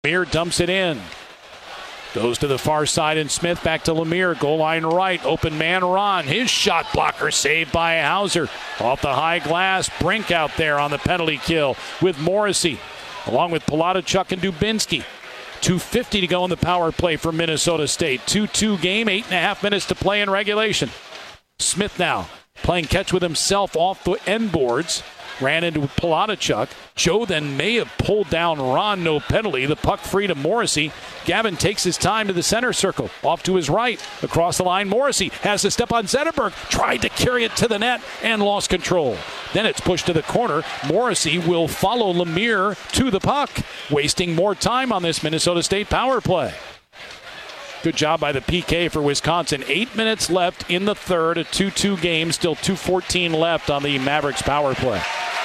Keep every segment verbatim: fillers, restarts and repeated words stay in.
Lemire dumps it in. Goes to the far side, and Smith back to Lemire. Goal line right. Open man Ron. His shot blocker saved by Hauser. Off the high glass. Brink out there on the penalty kill with Morrissey, along with Palachuk and Dubinsky. two fifty to go in the power play for Minnesota State. two two game, eight and a half minutes to play in regulation. Smith now playing catch with himself off the end boards. Ran into Palachuk. Joe then may have pulled down Ron, no penalty. The puck free to Morrissey. Gavin takes his time to the center circle. Off to his right. Across the line, Morrissey has to step on Zetterberg. Tried to carry it to the net and lost control. Then it's pushed to the corner. Morrissey will follow Lemire to the puck, wasting more time on this Minnesota State power play. Good job by the P K for Wisconsin. Eight minutes left in the third. A two two game. Still two fourteen left on the Mavericks power play.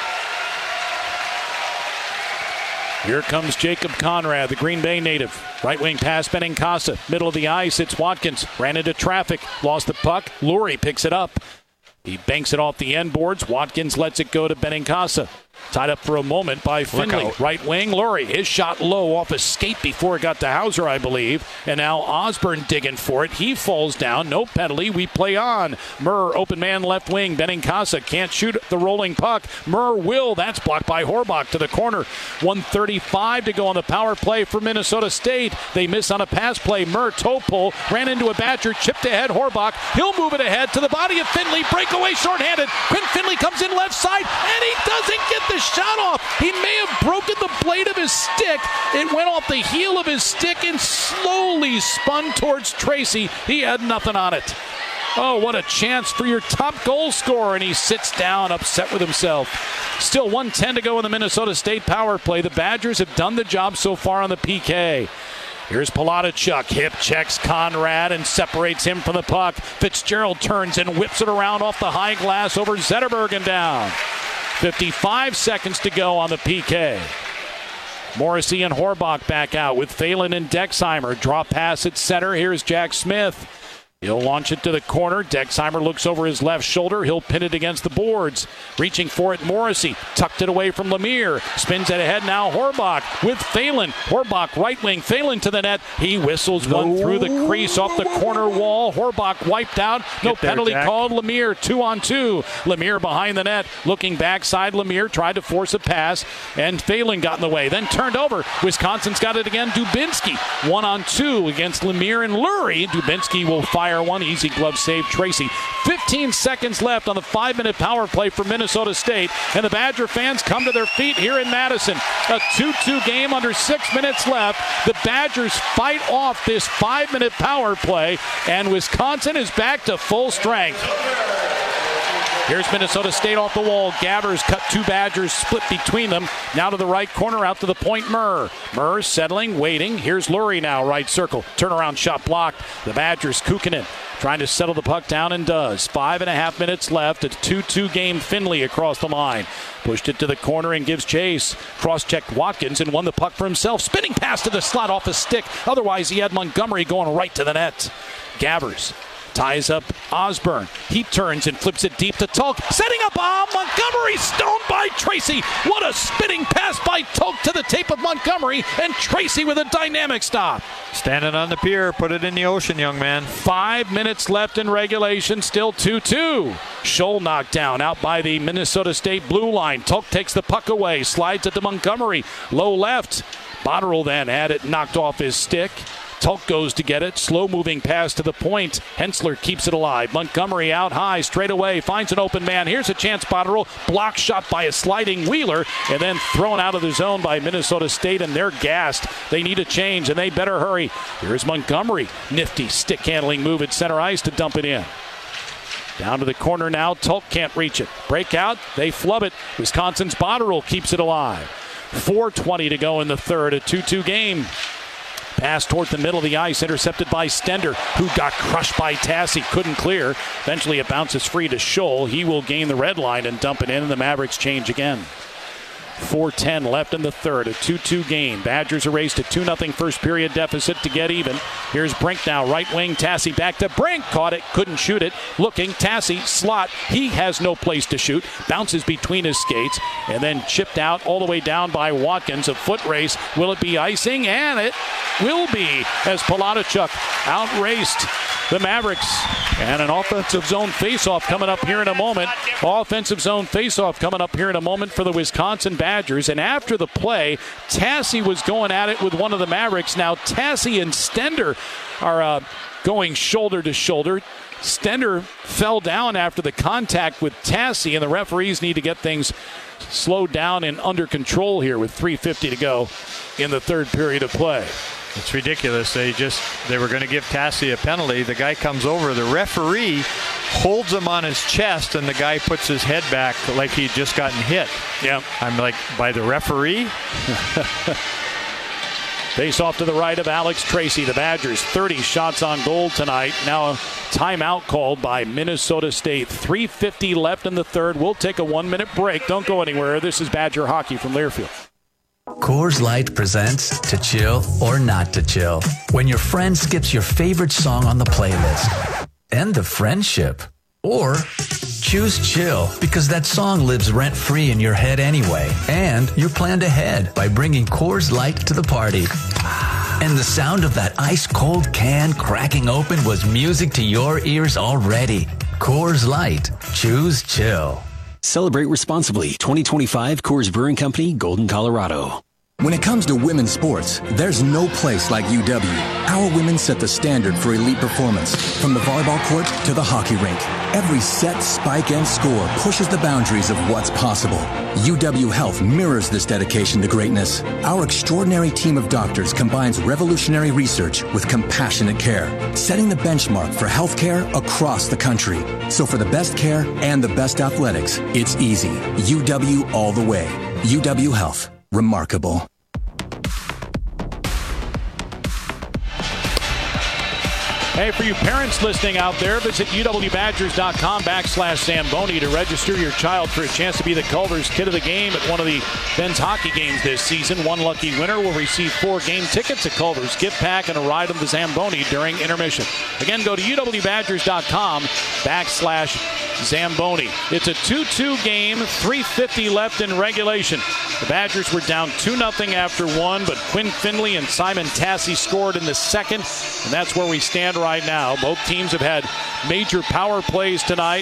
Here comes Jacob Conrad, the Green Bay native. Right wing pass, Benincasa. Middle of the ice, it's Watkins. Ran into traffic, lost the puck. Lurie picks it up. He banks it off the end boards. Watkins lets it go to Benincasa. Tied up for a moment by Finley. Right wing, Lurie. His shot low off a skate before it got to Hauser, I believe. And now Osborne digging for it. He falls down. No penalty. We play on. Murr, open man left wing. Benincasa can't shoot the rolling puck. Murr will. That's blocked by Horbach to the corner. one thirty-five to go on the power play for Minnesota State. They miss on a pass play. Murr, toe pull. Ran into a Badger. Chipped ahead. Horbach. He'll move it ahead to the body of Finley. Breakaway shorthanded. Quinn Finley comes in left side. And he doesn't get the shot off. He may have broken the blade of his stick. It went off the heel of his stick and slowly spun towards Tracy. He had nothing on it. Oh, what a chance for your top goal scorer. And he sits down, upset with himself. Still one ten to go in the Minnesota State power play. The Badgers have done the job so far on the P K. Here's Palachuk. Hip checks Conrad and separates him from the puck. Fitzgerald turns and whips it around off the high glass over Zetterberg and down. fifty-five seconds to go on the P K. Morrissey and Horbach back out with Phelan and Dexheimer. Draw pass at center. Here's Jack Smith. He'll launch it to the corner. Dexheimer looks over his left shoulder. He'll pin it against the boards. Reaching for it, Morrissey. Tucked it away from Lemire. Spins it ahead now, Horbach with Phelan. Horbach right wing. Phelan to the net. He whistles no. one through the crease off the corner wall. Horbach wiped out. No there, penalty Jack. Called. Lemire two on two. Lemire behind the net. Looking backside. Lemire tried to force a pass. And Phelan got in the way. Then turned over. Wisconsin's got it again. Dubinsky. One on two against Lemire and Lurie. Dubinsky will fire one. Easy glove save, Tracy. fifteen seconds left on the five-minute power play for Minnesota State. And the Badger fans come to their feet here in Madison. A two two game under six minutes left. The Badgers fight off this five-minute power play. And Wisconsin is back to full strength. Here's Minnesota State off the wall. Gabbers cut two Badgers, split between them. Now to the right corner, out to the point, Murr. Murr settling, waiting. Here's Lurie now, right circle. Turnaround shot blocked. The Badgers Kukkonen trying to settle the puck down and does. Five and a half minutes left. It's two two game. Finley across the line. Pushed it to the corner and gives chase. Cross-checked Watkins and won the puck for himself. Spinning pass to the slot off his stick. Otherwise, he had Montgomery going right to the net. Gabbers ties up Osborne. He turns and flips it deep to Tulk. Setting up ah, Montgomery, stoned by Tracy. What a spinning pass by Tulk to the tape of Montgomery, and Tracy with a dynamic stop. Standing on the pier, put it in the ocean, young man. Five minutes left in regulation, still two two. Scholl knocked down out by the Minnesota State blue line. Tulk takes the puck away, slides it to Montgomery. Low left. Botterill then had it knocked off his stick. Tulk goes to get it. Slow-moving pass to the point. Hensler keeps it alive. Montgomery out high, straight away. Finds an open man. Here's a chance, Botterill. Block shot by a sliding Wheeler. And then thrown out of the zone by Minnesota State, and they're gassed. They need a change, and they better hurry. Here's Montgomery. Nifty stick-handling move at center ice to dump it in. Down to the corner now. Tulk can't reach it. Breakout. They flub it. Wisconsin's Botterill keeps it alive. four twenty to go in the third. A two two game. Pass toward the middle of the ice, intercepted by Stender, who got crushed by Tassi, couldn't clear. Eventually it bounces free to Scholl. He will gain the red line and dump it in, and the Mavericks change again. four ten left in the third. A two two game. Badgers erased a two nothing first period deficit to get even. Here's Brink now. Right wing. Tassi back to Brink. Caught it. Couldn't shoot it. Looking. Tassi. Slot. He has no place to shoot. Bounces between his skates. And then chipped out all the way down by Watkins. A foot race. Will it be icing? And it will be, as Palatachuk outraced the Mavericks. And an offensive zone faceoff coming up here in a moment. Offensive zone faceoff coming up here in a moment for the Wisconsin Badgers. And after the play, Tassi was going at it with one of the Mavericks. Now Tassi and Stender are uh, going shoulder to shoulder. Stender fell down after the contact with Tassi, and the referees need to get things slowed down and under control here with three fifty to go in the third period of play. It's ridiculous. They just they were going to give Tassi a penalty. The guy comes over. The referee holds him on his chest, and the guy puts his head back like he'd just gotten hit. Yeah. I'm like, by the referee? Face off to the right of Alex Tracy. The Badgers, thirty shots on goal tonight. Now a timeout called by Minnesota State. three fifty left in the third. We'll take a one-minute break. Don't go anywhere. This is Badger Hockey from Learfield. Coors Light presents To Chill or Not to Chill. When your friend skips your favorite song on the playlist. End the friendship. Or choose chill because that song lives rent-free in your head anyway. And you're planned ahead by bringing Coors Light to the party. And the sound of that ice-cold can cracking open was music to your ears already. Coors Light. Choose chill. Celebrate responsibly. twenty twenty-five Coors Brewing Company, Golden, Colorado. When it comes to women's sports, there's no place like U W. Our women set the standard for elite performance. From the volleyball court to the hockey rink, every set, spike, and score pushes the boundaries of what's possible. U W Health mirrors this dedication to greatness. Our extraordinary team of doctors combines revolutionary research with compassionate care, setting the benchmark for healthcare across the country. So for the best care and the best athletics, it's easy. U W all the way. U W Health. Remarkable. Hey, for you parents listening out there, visit uwbadgers.com backslash Zamboni to register your child for a chance to be the Culver's Kid of the Game at one of the men's hockey games this season. One lucky winner will receive four game tickets, a Culver's gift pack, and a ride on the Zamboni during intermission. Again, go to uwbadgers.com backslash Zamboni. It's a two two game, three fifty left in regulation. The Badgers were down two nothing after one, but Quinn Finley and Simon Tassi scored in the second, and that's where we stand right now. Both teams have had major power plays tonight.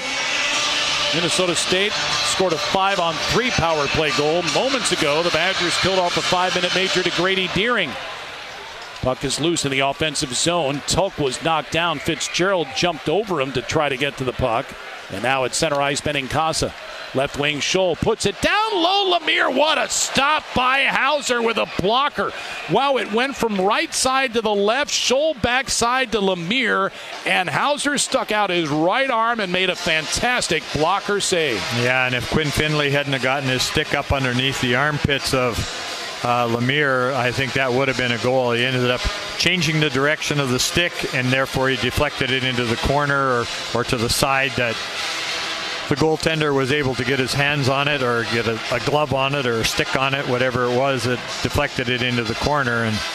Minnesota State scored a five on three power play goal. Moments ago, the Badgers killed off a five-minute major to Grady Deering. Puck is loose in the offensive zone. Tulk was knocked down. Fitzgerald jumped over him to try to get to the puck. And now at center ice, Benincasa. Left wing, Scholl puts it down low. Lemire, what a stop by Hauser with a blocker. Wow, it went from right side to the left. Scholl backside to Lemire. And Hauser stuck out his right arm and made a fantastic blocker save. Yeah, and if Quinn Finley hadn't have gotten his stick up underneath the armpits of uh, Lemire, I think that would have been a goal. He ended up changing the direction of the stick, and therefore he deflected it into the corner or, or to the side that the goaltender was able to get his hands on it or get a, a glove on it or a stick on it, whatever it was, that deflected it into the corner. And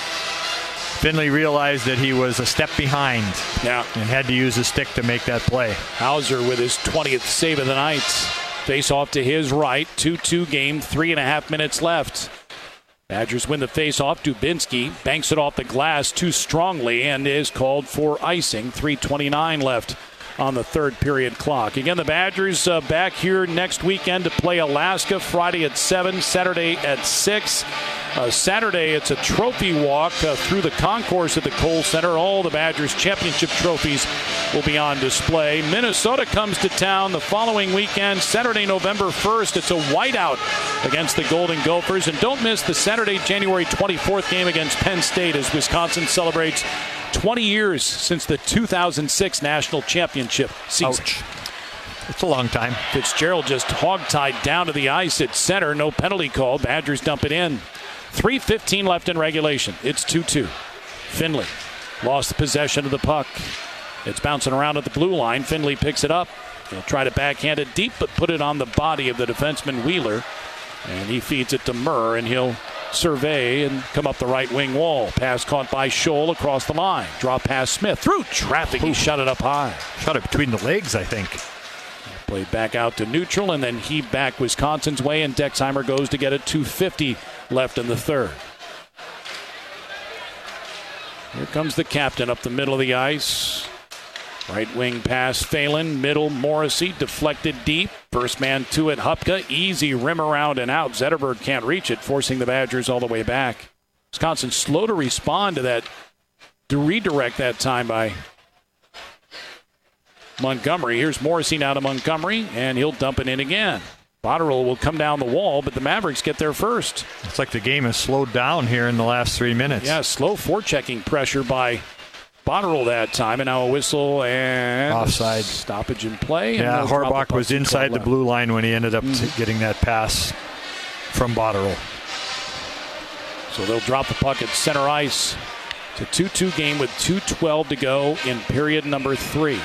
Finley realized that he was a step behind, yeah, and had to use his stick to make that play. Hauser with his twentieth save of the night. Face off to his right. two two game, three and a half minutes left. Badgers win the face-off. Dubinsky banks it off the glass too strongly and is called for icing. three twenty-nine left on the third period clock. Again, the Badgers uh, back here next weekend to play Alaska. Friday at seven, Saturday at six. Uh, Saturday, it's a trophy walk uh, through the concourse at the Kohl Center. All the Badgers championship trophies will be on display. Minnesota comes to town the following weekend, Saturday, November first. It's a whiteout against the Golden Gophers. And don't miss the Saturday, January twenty-fourth game against Penn State as Wisconsin celebrates twenty years since the two thousand six national championship season. Ouch. It's a long time. Fitzgerald just hogtied down to the ice at center. No penalty called. Badgers dump it in. three fifteen left in regulation. It's two two. Finley lost the possession of the puck. It's bouncing around at the blue line. Finley picks it up. He'll try to backhand it deep, but put it on the body of the defenseman Wheeler. And he feeds it to Murr, and he'll survey and come up the right wing wall. Pass caught by Scholl across the line. Draw pass Smith. Through traffic, he shot it up high. Shot it between the legs, I think. Played back out to neutral, and then heaved back Wisconsin's way, and Dexheimer goes to get it. two fifty left in the third. Here comes the captain up the middle of the ice. Right wing pass Phelan, middle Morrissey, deflected deep. First man to it, Hupka. Easy rim around and out. Zetterberg can't reach it, forcing the Badgers all the way back. Wisconsin slow to respond to that, to redirect that time by Montgomery. Here's Morrissey now to Montgomery, and he'll dump it in again. Botterill will come down the wall, but the Mavericks get there first. It's like the game has slowed down here in the last three minutes. Yeah, slow forechecking pressure by Botterill that time, and now a whistle and offside. Stoppage in play. Yeah, Harbach was inside the blue line when he ended up mm-hmm. getting that pass from Botterill. So they'll drop the puck at center ice. It's a two two game with two twelve to go in period number three.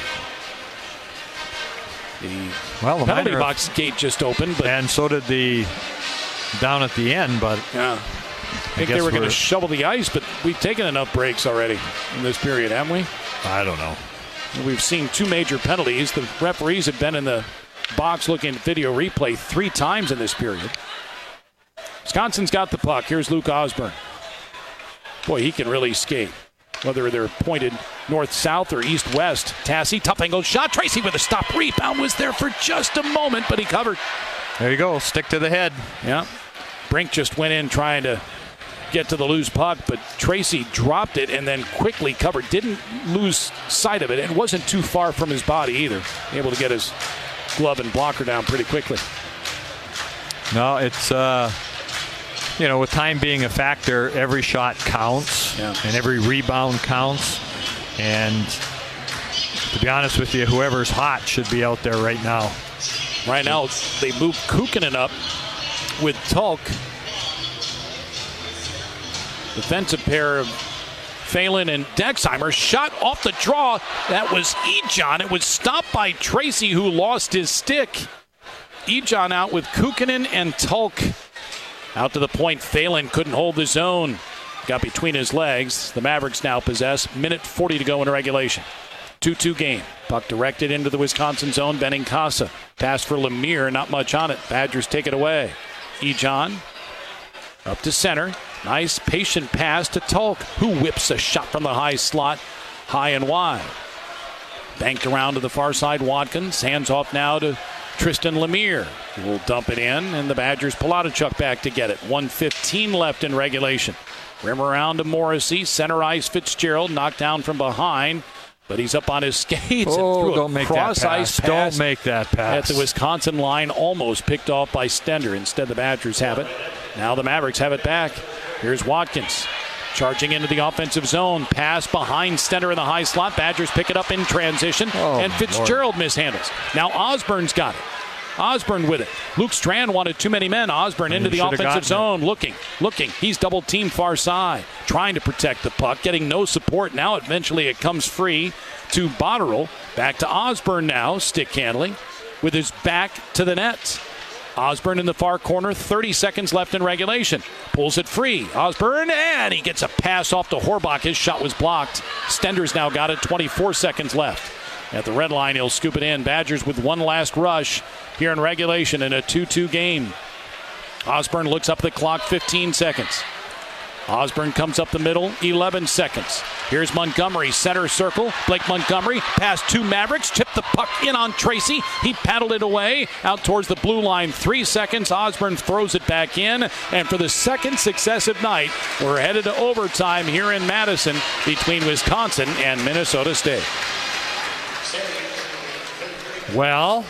The well, the penalty box gate just opened, but and so did the down at the end. But yeah, I think I they were going to shovel the ice, but we've taken enough breaks already in this period, haven't we? I don't know. We've seen two major penalties. The referees have been in the box looking at video replay three times in this period. Wisconsin's got the puck. Here's Luke Osborne. Boy, he can really skate. Whether they're pointed north-south or east-west. Tassi, tough angle shot. Tracy with a stop. Rebound was there for just a moment, but he covered. There you go. Stick to the head. Yeah. Brink just went in trying to get to the loose puck, but Tracy dropped it and then quickly covered. Didn't lose sight of it. It wasn't too far from his body either. Able to get his glove and blocker down pretty quickly. No, it's... uh You know, with time being a factor, every shot counts, yeah. and every rebound counts. And to be honest with you, whoever's hot should be out there right now. Right now, they move Kukkonen up with Tulk. Defensive pair of Phelan and Dexheimer. Shot off the draw. That was Ejon. It was stopped by Tracy, who lost his stick. Ejon out with Kukkonen and Tulk. Out to the point, Phelan couldn't hold the zone. Got between his legs. The Mavericks now possess. Minute forty to go in regulation. two two game. Puck directed into the Wisconsin zone. Benincasa. Pass for Lemire. Not much on it. Badgers take it away. Ejon up to center. Nice patient pass to Tulk, who whips a shot from the high slot. High and wide. Banked around to the far side. Watkins. Hands off now to Tristan Lemire will dump it in, and the Badgers pull Polachuk back to get it. one fifteen left in regulation. Rim around to Morrissey. Center ice, Fitzgerald knocked down from behind, but he's up on his skates oh, and threw don't a make cross that ice pass. pass. Don't make that pass. At the Wisconsin line, almost picked off by Stender. Instead, the Badgers have it. Now the Mavericks have it back. Here's Watkins. Charging into the offensive zone. Pass behind Stender in the high slot. Badgers pick it up in transition. Oh, and Fitzgerald Lord. mishandles. Now Osborne's got it. Osborne with it. Luke Strand wanted too many men. Osborne and into the offensive zone. It. Looking. Looking. He's double teamed far side. Trying to protect the puck. Getting no support. Now eventually it comes free to Botterill. Back to Osborne now. Stick handling. With his back to the net. Osborne in the far corner, thirty seconds left in regulation. Pulls it free. Osborne, and he gets a pass off to Horbach. His shot was blocked. Stender's now got it, twenty-four seconds left. At the red line, he'll scoop it in. Badgers with one last rush here in regulation in a two two game. Osborne looks up the clock, fifteen seconds. Osborne comes up the middle, eleven seconds. Here's Montgomery, center circle. Blake Montgomery, pass to Mavericks, tipped the puck in on Tracy. He paddled it away, out towards the blue line. Three seconds, Osborne throws it back in. And for the second successive night, we're headed to overtime here in Madison between Wisconsin and Minnesota State. Well,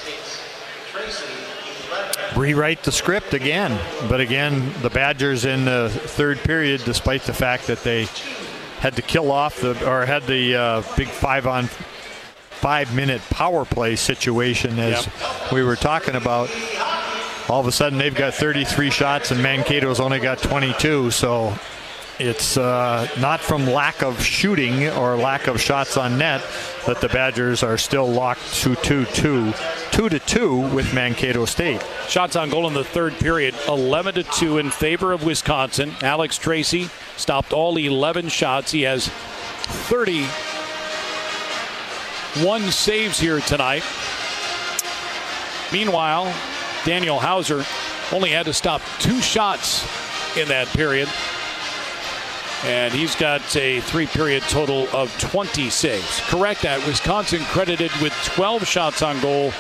rewrite the script again. But again, the Badgers in the third period, despite the fact that they had to kill off the or had the uh, big five on five minute power play situation, as yep. we were talking about. All of a sudden, they've got thirty-three shots, and Mankato's only got twenty-two. So it's uh, not from lack of shooting or lack of shots on net that the Badgers are still locked to two two, two to two with Mankato State. Shots on goal in the third period, eleven to two in favor of Wisconsin. Alex Tracy stopped all eleven shots. He has thirty-one saves here tonight. Meanwhile, Daniel Hauser only had to stop two shots in that period. And he's got a three-period total of twenty saves. Correct that. Wisconsin credited with twelve shots on goal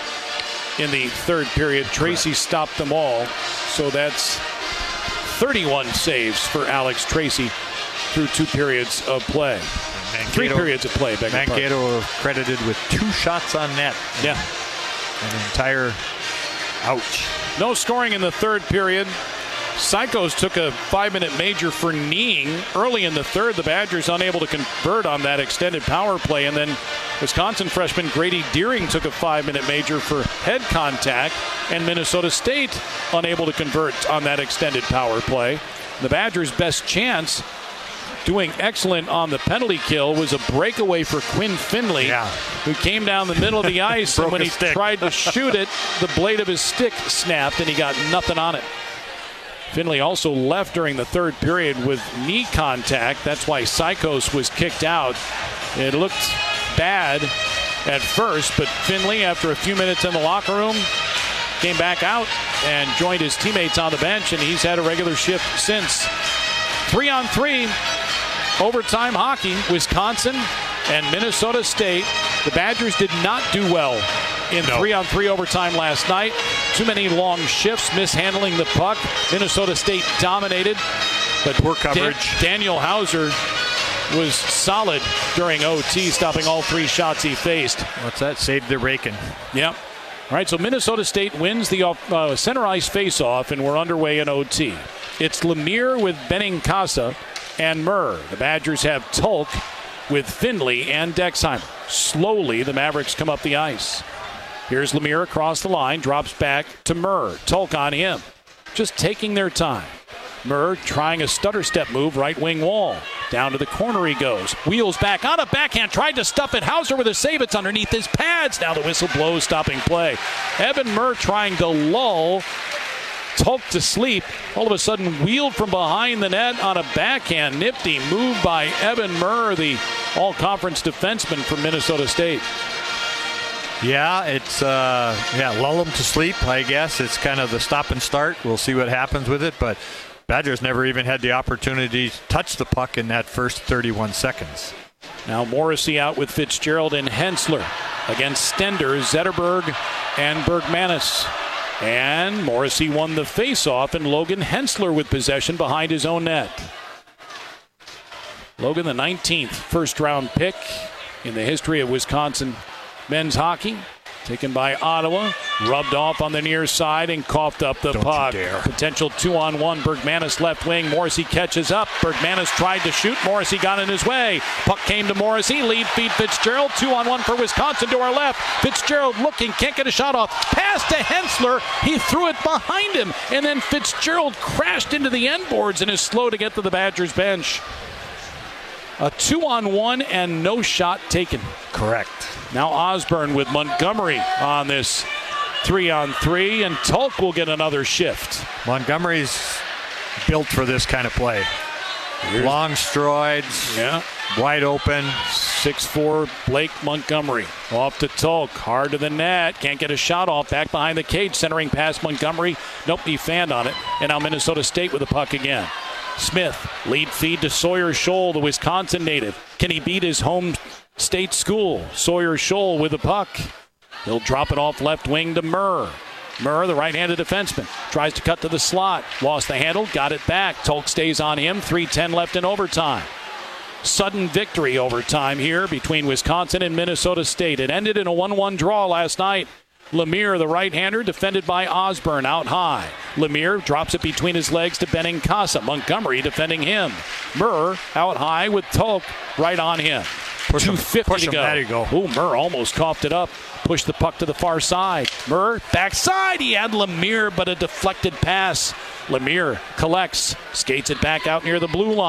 in the third period. Tracy Correct. Stopped them all. So that's thirty-one saves for Alex Tracy through two periods of play. Mankato, Three periods of play. Mankato credited with two shots on net. Yeah. An entire ouch. No scoring in the third period. Psychos took a five-minute major for kneeing early in the third. The Badgers unable to convert on that extended power play. And then Wisconsin freshman Grady Deering took a five-minute major for head contact. And Minnesota State unable to convert on that extended power play. The Badgers' best chance, doing excellent on the penalty kill, was a breakaway for Quinn Finley, yeah. who came down the middle of the ice. And when he stick. tried to shoot it, the blade of his stick snapped and he got nothing on it. Finley also left during the third period with knee contact. That's why Psychos was kicked out. It looked bad at first, but Finley, after a few minutes in the locker room, came back out and joined his teammates on the bench, and he's had a regular shift since. Three on three, overtime hockey, Wisconsin and Minnesota State. The Badgers did not do well in no. three on three overtime last night. Too many long shifts, mishandling the puck. Minnesota State dominated, but poor coverage. Dan- Daniel Hauser was solid during O T, stopping all three shots he faced. What's that? Saved the raking. Yep. All right, so Minnesota State wins the uh, center ice face-off, and we're underway in O T. It's Lemire with Benincasa and Murr. The Badgers have Tulk with Finley and Dexheimer. Slowly, the Mavericks come up the ice. Here's Lemire across the line, drops back to Murr. Tulk on him, just taking their time. Murr trying a stutter step move, right wing wall. Down to the corner he goes. Wheels back on a backhand, tried to stuff it. Hauser with a save, it's underneath his pads. Now the whistle blows, stopping play. Evan Murr trying to lull Tulk to sleep. All of a sudden wheeled from behind the net on a backhand. Nifty move by Evan Murr, the all-conference defenseman from Minnesota State. Yeah, it's uh, yeah, lull him to sleep, I guess. It's kind of the stop and start. We'll see what happens with it, but Badgers never even had the opportunity to touch the puck in that first thirty-one seconds. Now Morrissey out with Fitzgerald and Hensler against Stender, Zetterberg, and Bergmanis. And Morrissey won the faceoff, and Logan Hensler with possession behind his own net. Logan, the nineteenth first-round pick in the history of Wisconsin men's hockey, taken by Ottawa, rubbed off on the near side and coughed up the Don't puck. you dare. Potential two-on-one. Bergmanis left wing. Morrissey catches up. Bergmanis tried to shoot. Morrissey got in his way. Puck came to Morrissey. Lead feed Fitzgerald. Two-on-one for Wisconsin to our left. Fitzgerald looking, can't get a shot off. Pass to Hensler. He threw it behind him, and then Fitzgerald crashed into the end boards and is slow to get to the Badgers bench. A two-on-one and no shot taken. Correct. Now Osborne with Montgomery on this three-on-three, and Tulk will get another shift. Montgomery's built for this kind of play. Here's long strides, yeah, wide open. six four Blake Montgomery. Off to Tulk, hard to the net, can't get a shot off, back behind the cage, centering past Montgomery. Nope, he fanned on it. And now Minnesota State with the puck again. Smith, lead feed to Sawyer Scholl, the Wisconsin native. Can he beat his home state school? Sawyer Scholl with the puck. He'll drop it off left wing to Murr. Murr, the right-handed defenseman, tries to cut to the slot. Lost the handle, got it back. Tulk stays on him, three ten left in overtime. Sudden victory overtime here between Wisconsin and Minnesota State. It ended in a one one draw last night. Lemire, the right-hander, defended by Osborne out high. Lemire drops it between his legs to Benincasa. Montgomery defending him. Murr out high with Tulk right on him. Push two fifty him, to go. There you go. Ooh, Murr almost coughed it up. Pushed the puck to the far side. Murr, backside. He had Lemire, but a deflected pass. Lemire collects, skates it back out near the blue line.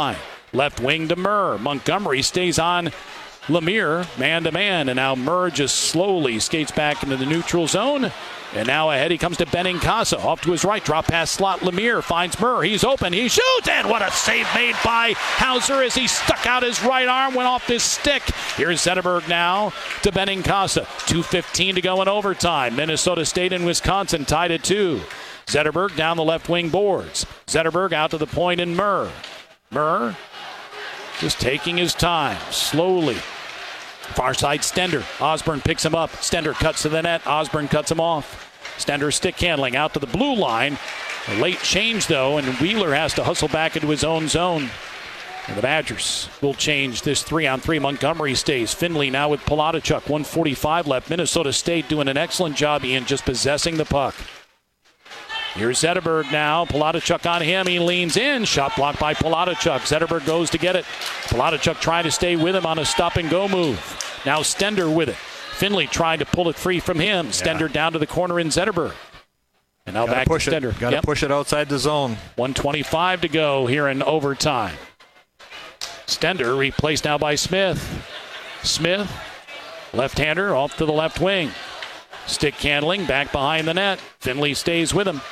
Left wing to Murr. Montgomery stays on Lemire, man-to-man, and now Murr just slowly skates back into the neutral zone. And now ahead he comes to Benincasa. Off to his right, drop pass slot. Lemire finds Murr. He's open. He shoots, and what a save made by Hauser as he stuck out his right arm, went off his stick. Here's Zetterberg now to Benincasa. two fifteen to go in overtime. Minnesota State and Wisconsin tied at two. Zetterberg down the left wing boards. Zetterberg out to the point in Murr. Murr just taking his time, slowly. Far side Stender. Osborne picks him up. Stender cuts to the net. Osborne cuts him off. Stender stick handling out to the blue line. A late change, though, and Wheeler has to hustle back into his own zone. And the Badgers will change this three-on-three. Montgomery stays. Finley now with Poladichuk. one forty-five left. Minnesota State doing an excellent job, Ian, just possessing the puck. Here's Zetterberg now. Poladichuk on him. He leans in. Shot blocked by Poladichuk. Zetterberg goes to get it. Poladichuk trying to stay with him on a stop-and-go move. Now Stender with it. Finley trying to pull it free from him. Yeah. Stender down to the corner in Zetterberg. And now Gotta back to push Stender. Got to yep. push it outside the zone. one twenty-five to go here in overtime. Stender replaced now by Smith. Smith, left-hander, off to the left wing. Stick handling, back behind the net. Finley stays with him.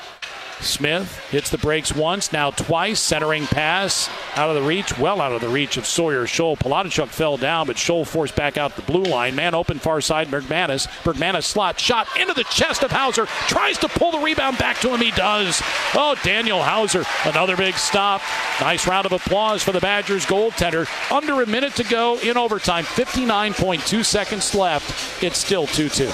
Smith hits the brakes once, now twice. Centering pass out of the reach, well out of the reach of Sawyer Scholl. Poladichuk fell down, but Scholl forced back out the blue line. Man open far side, Bergmanis. Bergmanis slot shot into the chest of Hauser. Tries to pull the rebound back to him. He does. Oh, Daniel Hauser, another big stop. Nice round of applause for the Badgers goaltender. Under a minute to go in overtime. fifty-nine point two seconds left. It's still two two.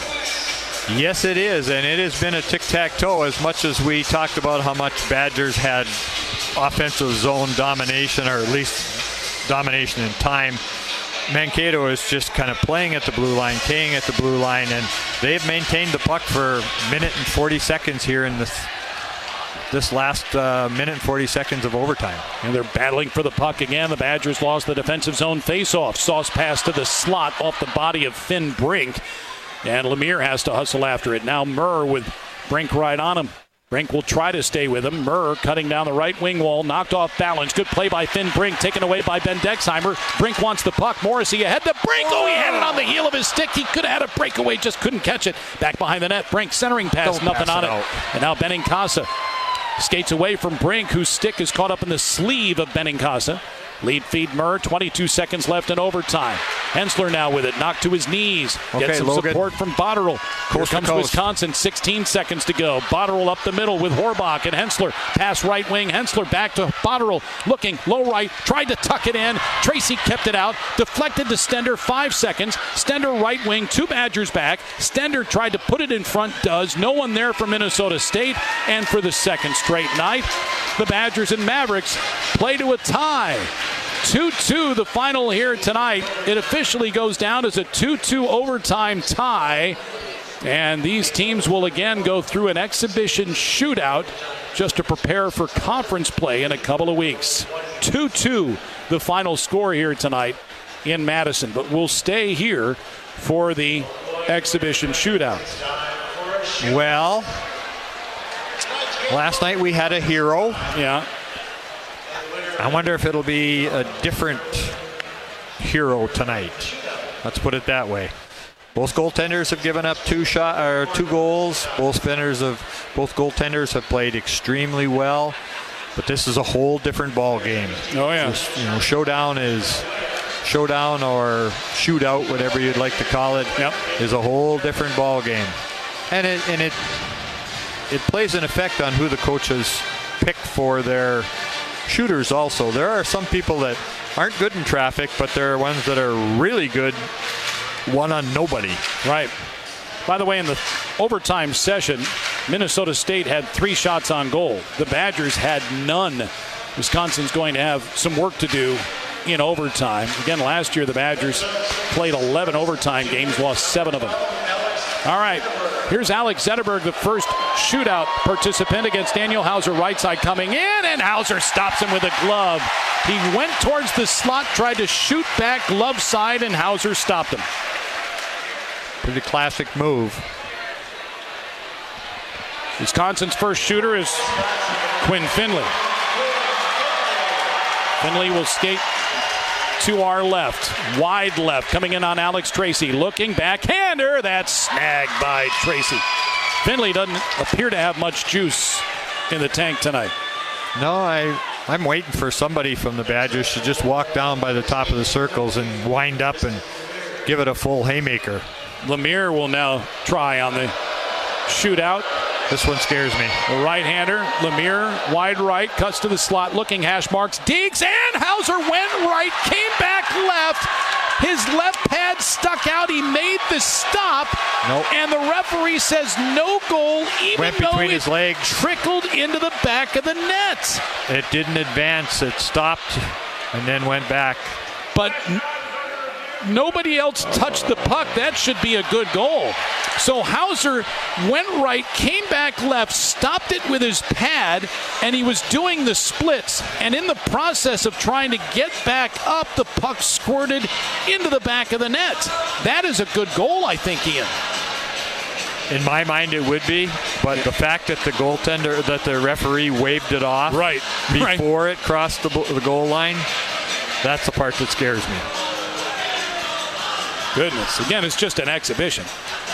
Yes, it is, and it has been a tic-tac-toe as much as we talked about how much Badgers had offensive zone domination, or at least domination in time. Mankato is just kind of playing at the blue line, K'ing at the blue line, and they've maintained the puck for a minute and forty seconds here in this this last uh, minute and forty seconds of overtime. And they're battling for the puck again. The Badgers lost the defensive zone faceoff. Sauce pass to the slot off the body of Finn Brink. And Lemire has to hustle after it. Now Murr with Brink right on him. Brink will try to stay with him. Murr cutting down the right wing wall, knocked off balance. Good play by Finn Brink, taken away by Ben Dexheimer. Brink wants the puck. Morrissey ahead to Brink. Oh, he had it on the heel of his stick. He could have had a breakaway, just couldn't catch it. Back behind the net. Brink centering pass, Don't nothing pass on it it. out. And now Benincasa skates away from Brink, whose stick is caught up in the sleeve of Benincasa. Lead feed Murr, twenty-two seconds left in overtime. Hensler now with it, knocked to his knees. Okay, Gets some Logan. support from Botterill. Here Coast to comes coast. Wisconsin, sixteen seconds to go. Botterill up the middle with Horbach and Hensler. Pass right wing, Hensler back to Botterill. Looking, low right, tried to tuck it in. Tracy kept it out, deflected to Stender, five seconds. Stender right wing, two Badgers back. Stender tried to put it in front, does. No one there for Minnesota State. And for the second straight night, the Badgers and Mavericks play to a tie. two two the final here tonight. It officially goes down as a two two overtime tie. And these teams will again go through an exhibition shootout just to prepare for conference play in a couple of weeks. two two the final score here tonight in Madison. But we'll stay here for the exhibition shootout. Well, last night we had a hero. Yeah. I wonder if it'll be a different hero tonight. Let's put it that way. Both goaltenders have given up two shot or two goals. Both spinners of both goaltenders have played extremely well, but this is a whole different ball game. Oh yeah. This, you know, showdown is showdown or shootout, whatever you'd like to call it, yep. is a whole different ball game, and it and it it plays an effect on who the coaches pick for their shooters also. There are some people that aren't good in traffic, but there are ones that are really good one on nobody. Right. By the way, in the overtime session, Minnesota State had three shots on goal. The Badgers had none. Wisconsin's going to have some work to do in overtime. Again, last year the Badgers played eleven overtime games, lost seven of them. All right, here's Alex Zetterberg, the first shootout participant against Daniel Hauser, right side coming in, and Hauser stops him with a glove. He went towards the slot, tried to shoot back glove side, and Hauser stopped him. Pretty classic move. Wisconsin's first shooter is Quinn Finley. Finley will skate to our left. Wide left. Coming in on Alex Tracy. Looking backhander. That's snagged by Tracy. Finley doesn't appear to have much juice in the tank tonight. No, I, I'm waiting for somebody from the Badgers to just walk down by the top of the circles and wind up and give it a full haymaker. Lemire will now try on the shootout. This one scares me. The right-hander, Lemire, wide right, cuts to the slot, looking hash marks, digs, and Hauser went right, came back left. His left pad stuck out. He made the stop, nope. And the referee says no goal, even went though between it his legs. Trickled into the back of the net. It didn't advance. It stopped and then went back. But n- nobody else touched the puck. That should be a good goal. So Hauser went right, came back left, stopped it with his pad, and he was doing the splits. And in the process of trying to get back up, the puck squirted into the back of the net. That is a good goal, I think, Ian. In my mind, it would be, but the fact that the goaltender, that the referee waved it off right. before right. it crossed the, the goal line, that's the part that scares me. Goodness. Again, it's just an exhibition.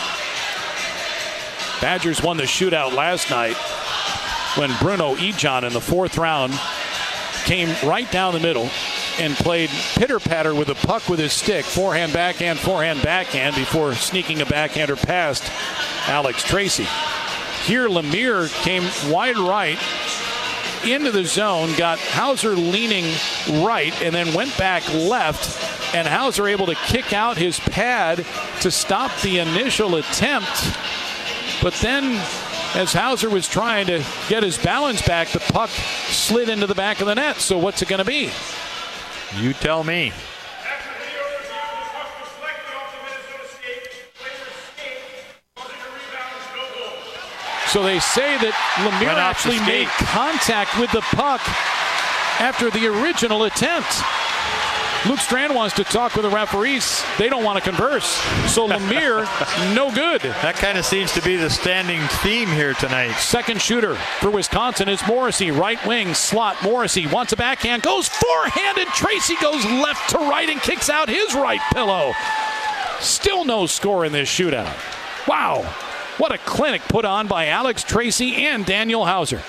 Badgers won the shootout last night when Bruno Ejon in the fourth round came right down the middle and played pitter-patter with the puck with his stick, forehand, backhand, forehand, backhand, before sneaking a backhander past Alex Tracy. Here, Lemire came wide right into the zone, got Hauser leaning right, and then went back left, and Hauser able to kick out his pad to stop the initial attempt. But then, as Hauser was trying to get his balance back, the puck slid into the back of the net. So what's it going to be? You tell me. So they say that Lemire actually made contact with the puck after the original attempt. Luke Strand wants to talk with the referees. They don't want to converse. So Lemire, no good. That kind of seems to be the standing theme here tonight. Second shooter for Wisconsin is Morrissey. Right wing slot. Morrissey wants a backhand. Goes forehanded. Tracy goes left to right and kicks out his right pillow. Still no score in this shootout. Wow. What a clinic put on by Alex Tracy and Daniel Hauser.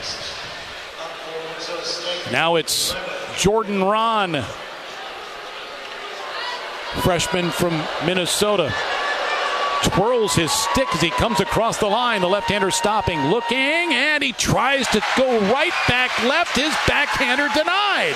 Now it's Jordan Ron, freshman from Minnesota. Twirls his stick as he comes across the line. The left-hander stopping, looking, and he tries to go right back left. His backhander denied.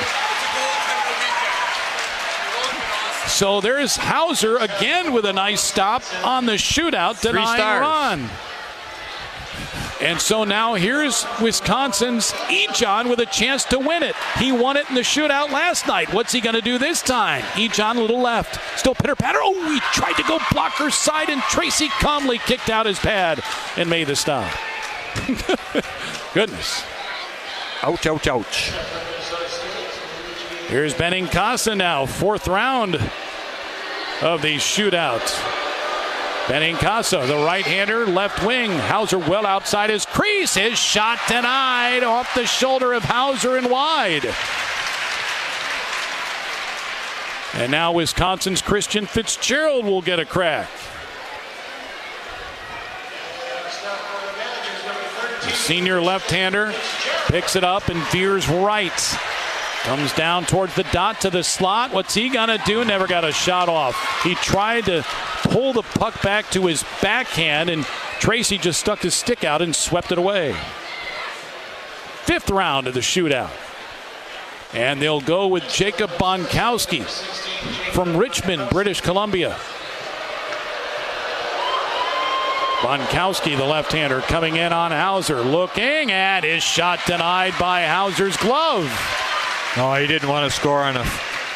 So there's Hauser again with a nice stop on the shootout, denying Ron. And so now here's Wisconsin's Ejon with a chance to win it. He won it in the shootout last night. What's he going to do this time? Ejon a little left. Still pitter-patter. Oh, he tried to go blocker side, and Tracy calmly kicked out his pad and made the stop. Goodness. Ouch, ouch, ouch. Here's Benincasa now, fourth round of the shootout. Benincasa, the right-hander, left wing. Hauser well outside his crease. His shot denied off the shoulder of Hauser and wide. And now Wisconsin's Christian Fitzgerald will get a crack. The senior left-hander picks it up and veers right. Comes down towards the dot to the slot. What's he going to do? Never got a shot off. He tried to pull the puck back to his backhand, and Tracy just stuck his stick out and swept it away. Fifth round of the shootout. And they'll go with Jacob Bonkowski from Richmond, British Columbia. Bonkowski, the left-hander, coming in on Hauser. Looking, and his shot denied by Hauser's glove. No, he didn't want to score on a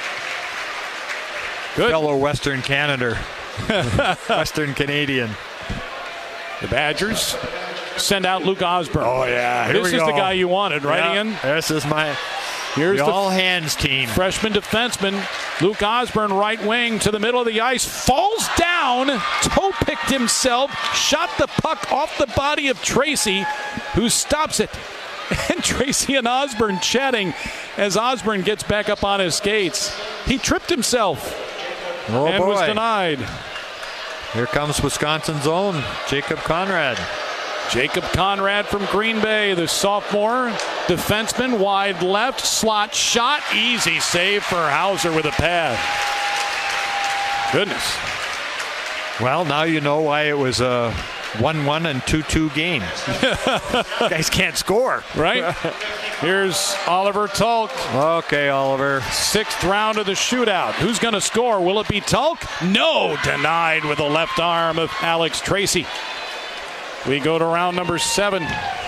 Good. fellow Western Canada, Western Canadian. The Badgers send out Luke Osborne. Oh, yeah. Here this we is go. the guy you wanted, right, yeah, Ian? This is my Here's the, the all-hands team. Freshman defenseman Luke Osborne, right wing to the middle of the ice, falls down, toe-picked himself, shot the puck off the body of Tracy, who stops it. And Tracy and Osborne chatting as Osborne gets back up on his skates. He tripped himself oh and boy. was denied. Here comes Wisconsin's own Jacob Conrad. Jacob Conrad from Green Bay, the sophomore defenseman, wide left, slot shot, easy save for Hauser with a pad. Goodness. Well, now you know why it was a one one and two two game. Guys can't score. Right? Here's Oliver Tulk. Okay, Oliver. Sixth round of the shootout. Who's going to score? Will it be Tulk? No, denied with the left arm of Alex Tracy. We go to round number seven.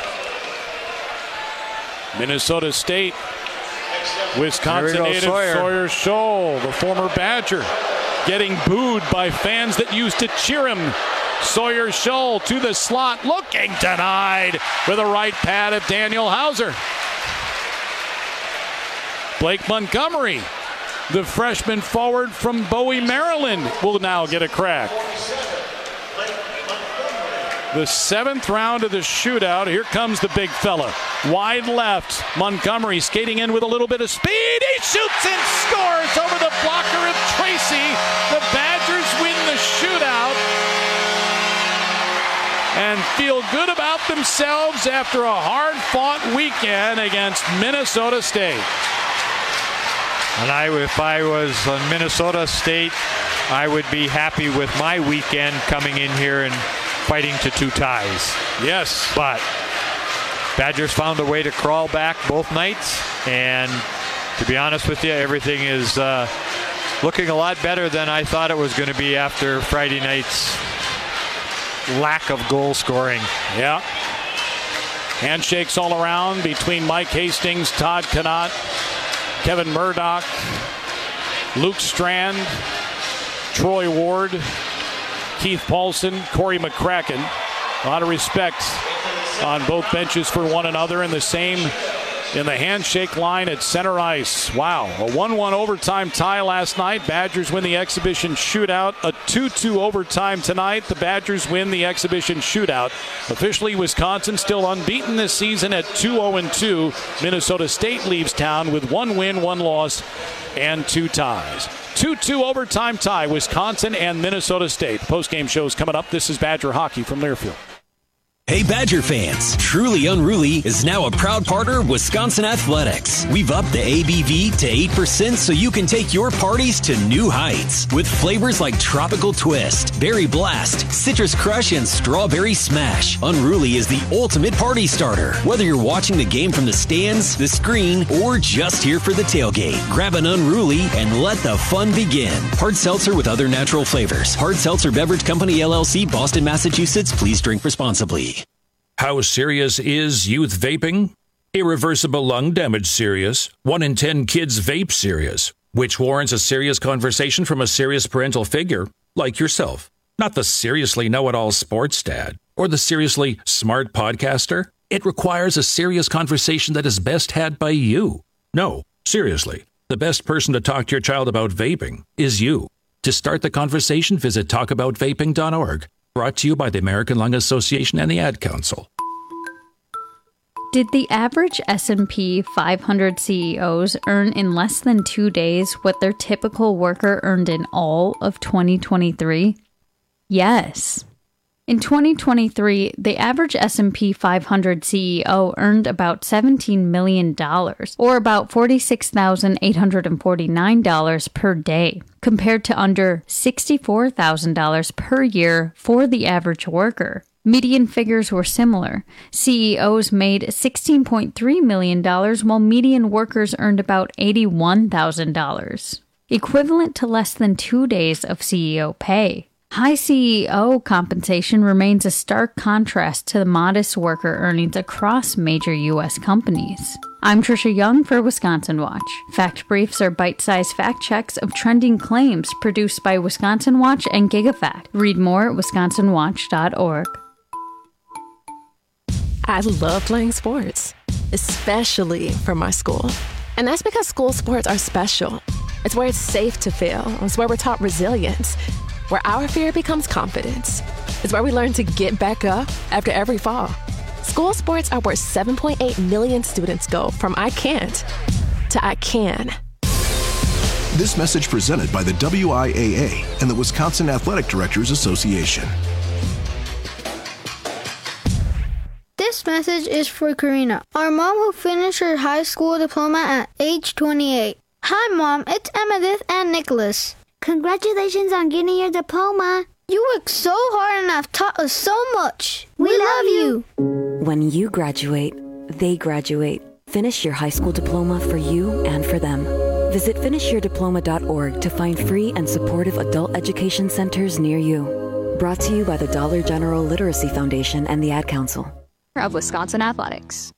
Minnesota State. Wisconsin go, native Sawyer. Sawyer Scholl, the former Badger, getting booed by fans that used to cheer him. Sawyer Scholl to the slot, looking denied with a right pad of Daniel Hauser. Blake Montgomery, the freshman forward from Bowie, Maryland, will now get a crack. The seventh round of the shootout. Here comes the big fella. Wide left. Montgomery skating in with a little bit of speed. He shoots and scores over the blocker of Tracy. The Badgers win the shootout and feel good about themselves after a hard-fought weekend against Minnesota State. And I, if I was on Minnesota State, I would be happy with my weekend coming in here and fighting to two ties. Yes. But Badgers found a way to crawl back both nights, and to be honest with you, everything is uh, looking a lot better than I thought it was going to be after Friday night's lack of goal scoring. Yeah. Handshakes all around between Mike Hastings, Todd Connaught, Kevin Murdoch, Luke Strand, Troy Ward, Keith Paulson, Corey McCracken. A lot of respect on both benches for one another, and the same in the handshake line at center ice. Wow, a one one overtime tie last night. Badgers win the exhibition shootout. A two two overtime tonight. The Badgers win the exhibition shootout. Officially, Wisconsin still unbeaten this season at two oh and two. Minnesota State leaves town with one win, one loss, and two ties. two two overtime tie, Wisconsin and Minnesota State. Post-game shows coming up. This is Badger Hockey from Learfield. Hey Badger fans, Truly Unruly is now a proud partner of Wisconsin Athletics. We've upped the A B V to eight percent so you can take your parties to new heights. With flavors like Tropical Twist, Berry Blast, Citrus Crush, and Strawberry Smash, Unruly is the ultimate party starter. Whether you're watching the game from the stands, the screen, or just here for the tailgate, grab an Unruly and let the fun begin. Hard seltzer with other natural flavors. Hard Seltzer Beverage Company, L L C, Boston, Massachusetts. Please drink responsibly. How serious is youth vaping? Irreversible lung damage serious. One in ten kids vape serious, which warrants a serious conversation from a serious parental figure like yourself. Not the seriously know-it-all sports dad or the seriously smart podcaster. It requires a serious conversation that is best had by you. No, seriously, the best person to talk to your child about vaping is you. To start the conversation, visit talk about vaping dot org. Brought to you by the American Lung Association and the Ad Council. Did the average S and P five hundred C E Os earn in less than two days what their typical worker earned in all of twenty twenty-three? Yes. In twenty twenty-three, the average S and P five hundred C E O earned about seventeen million dollars, or about forty-six thousand eight hundred forty-nine dollars per day, compared to under sixty-four thousand dollars per year for the average worker. Median figures were similar. C E Os made sixteen point three million dollars, while median workers earned about eighty-one thousand dollars, equivalent to less than two days of C E O pay. High C E O compensation remains a stark contrast to the modest worker earnings across major U S companies. I'm Trisha Young for Wisconsin Watch. Fact Briefs are bite-sized fact checks of trending claims produced by Wisconsin Watch and GigaFact. Read more at wisconsin watch dot org. I love playing sports, especially for my school. And that's because school sports are special. It's where it's safe to fail. It's where we're taught resilience, where our fear becomes confidence. It's where we learn to get back up after every fall. School sports are where seven point eight million students go from I can't to I can. This message presented by the W I A A and the Wisconsin Athletic Directors Association. This message is for Karina, our mom who finished her high school diploma at age twenty-eight. Hi, Mom. It's Emmettith and Nicholas. Congratulations on getting your diploma. You worked so hard and have taught us so much. We, we love you. When you graduate, they graduate. Finish your high school diploma for you and for them. Visit finish your diploma dot org to find free and supportive adult education centers near you. Brought to you by the Dollar General Literacy Foundation and the Ad Council. Of Wisconsin Athletics.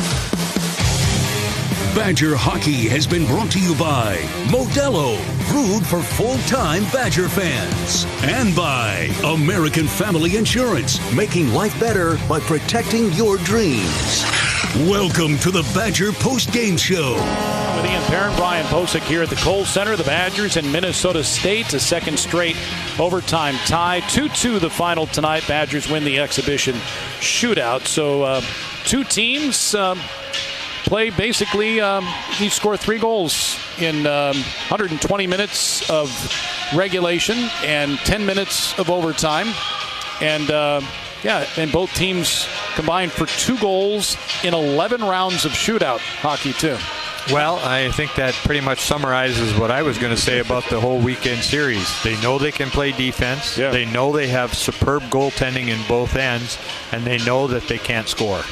Badger Hockey has been brought to you by Modelo, brewed for full-time Badger fans. And by American Family Insurance, making life better by protecting your dreams. Welcome to the Badger Post-Game Show. With Ian Perrin, Brian Posick here at the Kohl Center. The Badgers and Minnesota State, a second straight overtime tie. two two the final tonight. Badgers win the exhibition shootout. So uh, two teams um, play basically, um, each score three goals in um, one hundred twenty minutes of regulation and ten minutes of overtime. And uh, yeah, and both teams combined for two goals in eleven rounds of shootout hockey too. Well, I think that pretty much summarizes what I was going to say about the whole weekend series. They know they can play defense. Yeah. They know they have superb goaltending in both ends, and they know that they can't score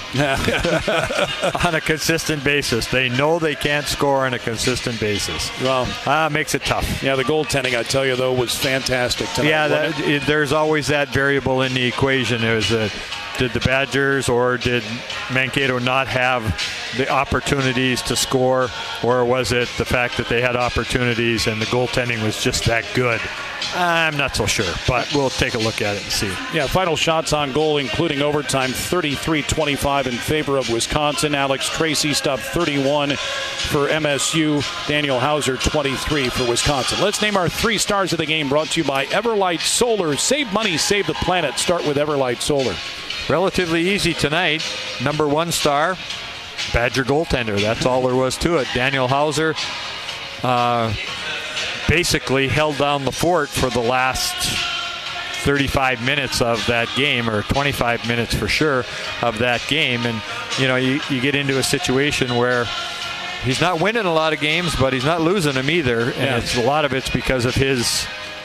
on a consistent basis. They know they can't score on a consistent basis. Well, uh, makes it tough. Yeah, the goaltending, I tell you, though, was fantastic tonight. Yeah, that, it, there's always that variable in the equation. There's a Did the Badgers or did Mankato not have the opportunities to score, or was it the fact that they had opportunities and the goaltending was just that good? I'm not so sure, but we'll take a look at it and see. Yeah, final shots on goal, including overtime, thirty-three twenty-five in favor of Wisconsin. Alex Tracy stopped thirty-one for M S U. Daniel Hauser, twenty-three for Wisconsin. Let's name our three stars of the game, brought to you by Everlight Solar. Save money, save the planet. Start with Everlight Solar. Relatively easy tonight. Number one star, Badger goaltender. That's all there was to it. Daniel Hauser uh, basically held down the fort for the last thirty-five minutes of that game, or twenty-five minutes for sure of that game. And, you know, you, you get into a situation where he's not winning a lot of games, but he's not losing them either. And yeah. it's a lot of it's because of his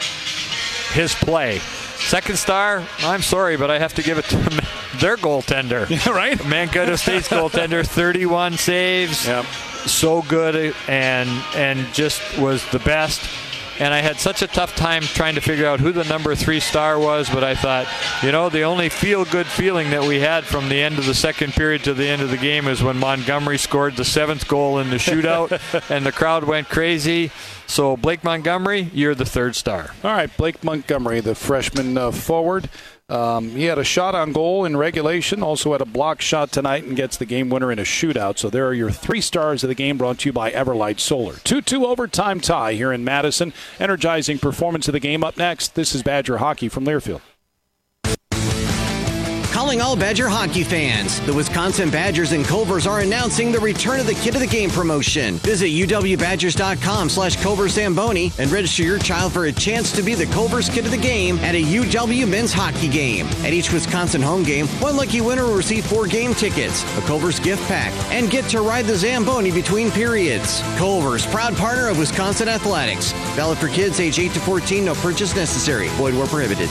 his play. Second star, I'm sorry, but I have to give it to their goaltender. Yeah, right? Mankato State's goaltender, thirty-one saves. Yep. So good and and just was the best. And I had such a tough time trying to figure out who the number three star was, but I thought, you know, the only feel-good feeling that we had from the end of the second period to the end of the game is when Montgomery scored the seventh goal in the shootout, and the crowd went crazy. So, Blake Montgomery, you're the third star. All right, Blake Montgomery, the freshman uh, forward. Um, he had a shot on goal in regulation, also had a block shot tonight, and gets the game winner in a shootout. So there are your three stars of the game, brought to you by Everlight Solar. two two overtime tie here in Madison. Energizing performance of the game up next. This is Badger Hockey from Learfield. Calling all Badger hockey fans. The Wisconsin Badgers and Culvers are announcing the return of the Kid of the Game promotion. Visit U W Badgers dot com slash Culver Zamboni and register your child for a chance to be the Culvers Kid of the Game at a U W men's hockey game. At each Wisconsin home game, one lucky winner will receive four game tickets, a Culvers gift pack, and get to ride the Zamboni between periods. Culvers, proud partner of Wisconsin Athletics. Valid for kids age eight to fourteen, no purchase necessary. Void where prohibited.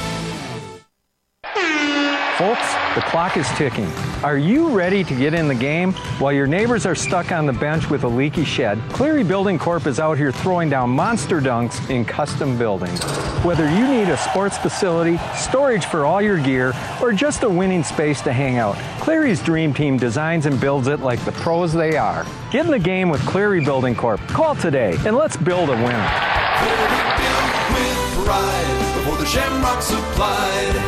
Folks, the clock is ticking. Are you ready to get in the game? While your neighbors are stuck on the bench with a leaky shed, Cleary Building Corp is out here throwing down monster dunks in custom buildings. Whether you need a sports facility, storage for all your gear, or just a winning space to hang out, Cleary's Dream Team designs and builds it like the pros they are. Get in the game with Cleary Building Corp. Call today and let's build a winner. With pride before the Shamrock supplied.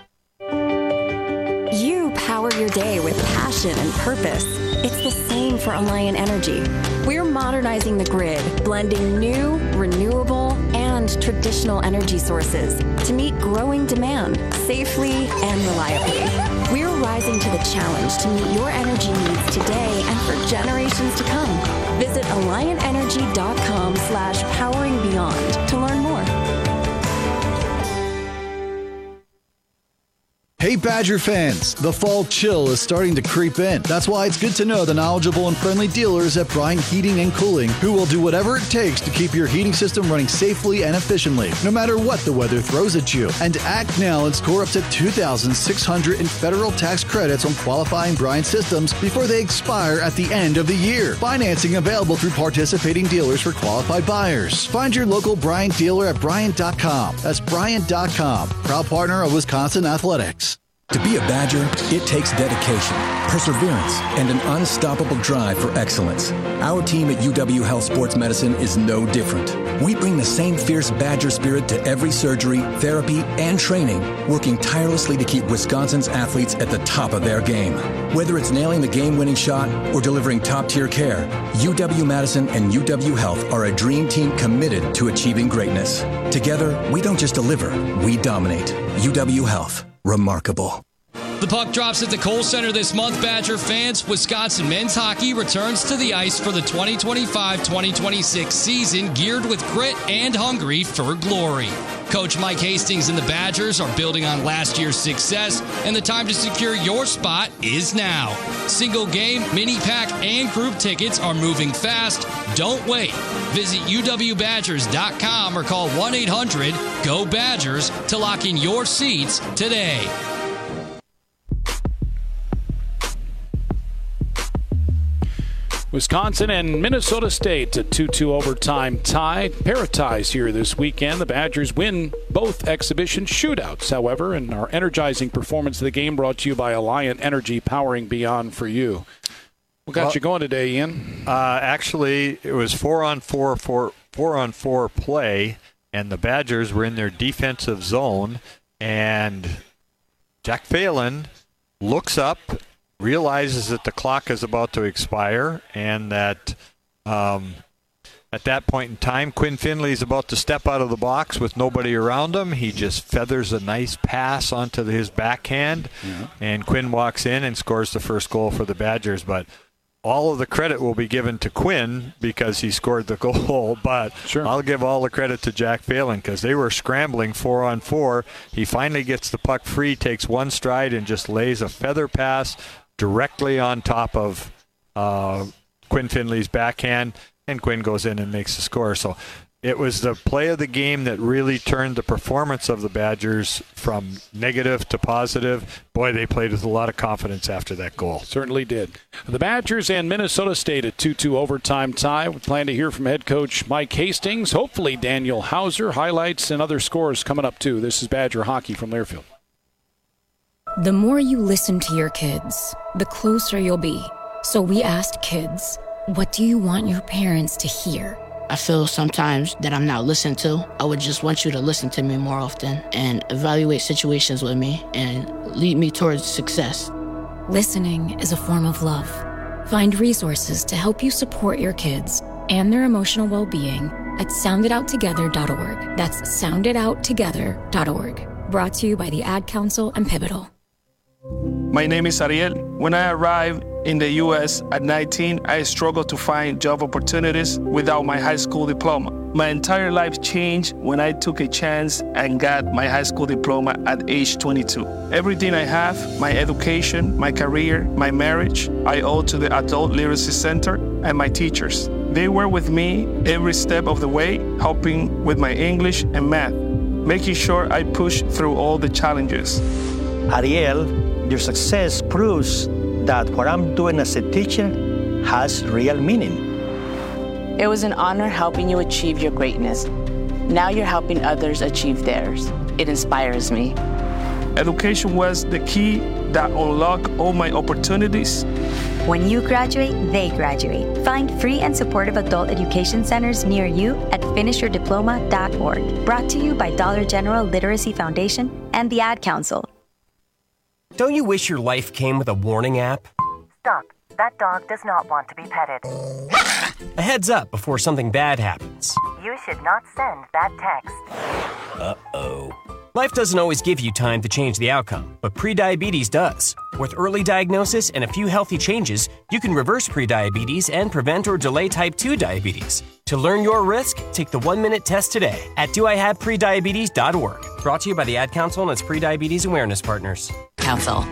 You power your day with passion and purpose. It's the same for Alliant Energy. We're modernizing the grid, blending new, renewable, and challenge traditional energy sources to meet growing demand safely and reliably. We're rising to the challenge to meet your energy needs today and for generations to come. Visit alliantenergy.com slash powering beyond to learn more. Hey Badger fans, the fall chill is starting to creep in. That's why it's good to know the knowledgeable and friendly dealers at Bryant Heating and Cooling who will do whatever it takes to keep your heating system running safely and efficiently, no matter what the weather throws at you. And act now and score up to two thousand six hundred dollars in federal tax credits on qualifying Bryant systems before they expire at the end of the year. Financing available through participating dealers for qualified buyers. Find your local Bryant dealer at Bryant dot com. That's Bryant dot com, proud partner of Wisconsin Athletics. To be a Badger, it takes dedication, perseverance, and an unstoppable drive for excellence. Our team at U W Health Sports Medicine is no different. We bring the same fierce Badger spirit to every surgery, therapy, and training, working tirelessly to keep Wisconsin's athletes at the top of their game. Whether it's nailing the game-winning shot or delivering top-tier care, U W-Madison and U W Health are a dream team committed to achieving greatness. Together, we don't just deliver, we dominate. U W Health. Remarkable. The puck drops at the Kohl Center this month, Badger fans. Wisconsin men's hockey returns to the ice for the twenty twenty-five twenty twenty-six season, geared with grit and hungry for glory. Coach Mike Hastings and the Badgers are building on last year's success, and the time to secure your spot is now. Single game, mini pack, and group tickets are moving fast. Don't wait. Visit U W Badgers dot com or call one eight hundred G O Badgers to lock in your seats today. Wisconsin and Minnesota State, a two two overtime tie. Pair of ties here this weekend. The Badgers win both exhibition shootouts, however, and our energizing performance of the game brought to you by Alliant Energy, powering beyond for you. What got well, you going today, Ian? Uh, actually, it was four on four, four, four on four play, and the Badgers were in their defensive zone, and Jack Phelan looks up, realizes that the clock is about to expire, and that um, at that point in time, Quinn Finley is about to step out of the box with nobody around him. He just feathers a nice pass onto his backhand, yeah. and Quinn walks in and scores the first goal for the Badgers. But all of the credit will be given to Quinn because he scored the goal, but sure. I'll give all the credit to Jack Phelan because they were scrambling four on four. He finally gets the puck free, takes one stride, and just lays a feather pass directly on top of uh, Quinn Finley's backhand, and Quinn goes in and makes the score. So it was the play of the game that really turned the performance of the Badgers from negative to positive. Boy, they played with a lot of confidence after that goal. Certainly did. The Badgers and Minnesota State, a two two overtime tie. We plan to hear from head coach Mike Hastings, hopefully Daniel Hauser. Highlights and other scores coming up, too. This is Badger Hockey from Learfield. The more you listen to your kids, the closer you'll be. So we asked kids, what do you want your parents to hear? I feel sometimes that I'm not listened to. I would just want you to listen to me more often and evaluate situations with me and lead me towards success. Listening is a form of love. Find resources to help you support your kids and their emotional well-being at sound it out together dot org. That's sound it out together dot org. Brought to you by the Ad Council and Pivotal. My name is Ariel. When I arrived in the U S at nineteen, I struggled to find job opportunities without my high school diploma. My entire life changed when I took a chance and got my high school diploma at age twenty-two. Everything I have, my education, my career, my marriage, I owe to the Adult Literacy Center and my teachers. They were with me every step of the way, helping with my English and math, making sure I push through all the challenges. Ariel, your success proves that what I'm doing as a teacher has real meaning. It was an honor helping you achieve your greatness. Now you're helping others achieve theirs. It inspires me. Education was the key that unlocked all my opportunities. When you graduate, they graduate. Find free and supportive adult education centers near you at finish your diploma dot org. Brought to you by Dollar General Literacy Foundation and the Ad Council. Don't you wish your life came with a warning app? Stop. that dog does not want to be petted. A heads up before something bad happens. You should not send that text. Uh-oh. Life doesn't always give you time to change the outcome, but prediabetes does. With early diagnosis and a few healthy changes, you can reverse prediabetes and prevent or delay type two diabetes. To learn your risk, take the one-minute test today at do I have prediabetes dot org. Brought to you by the Ad Council and its prediabetes awareness partners. Council.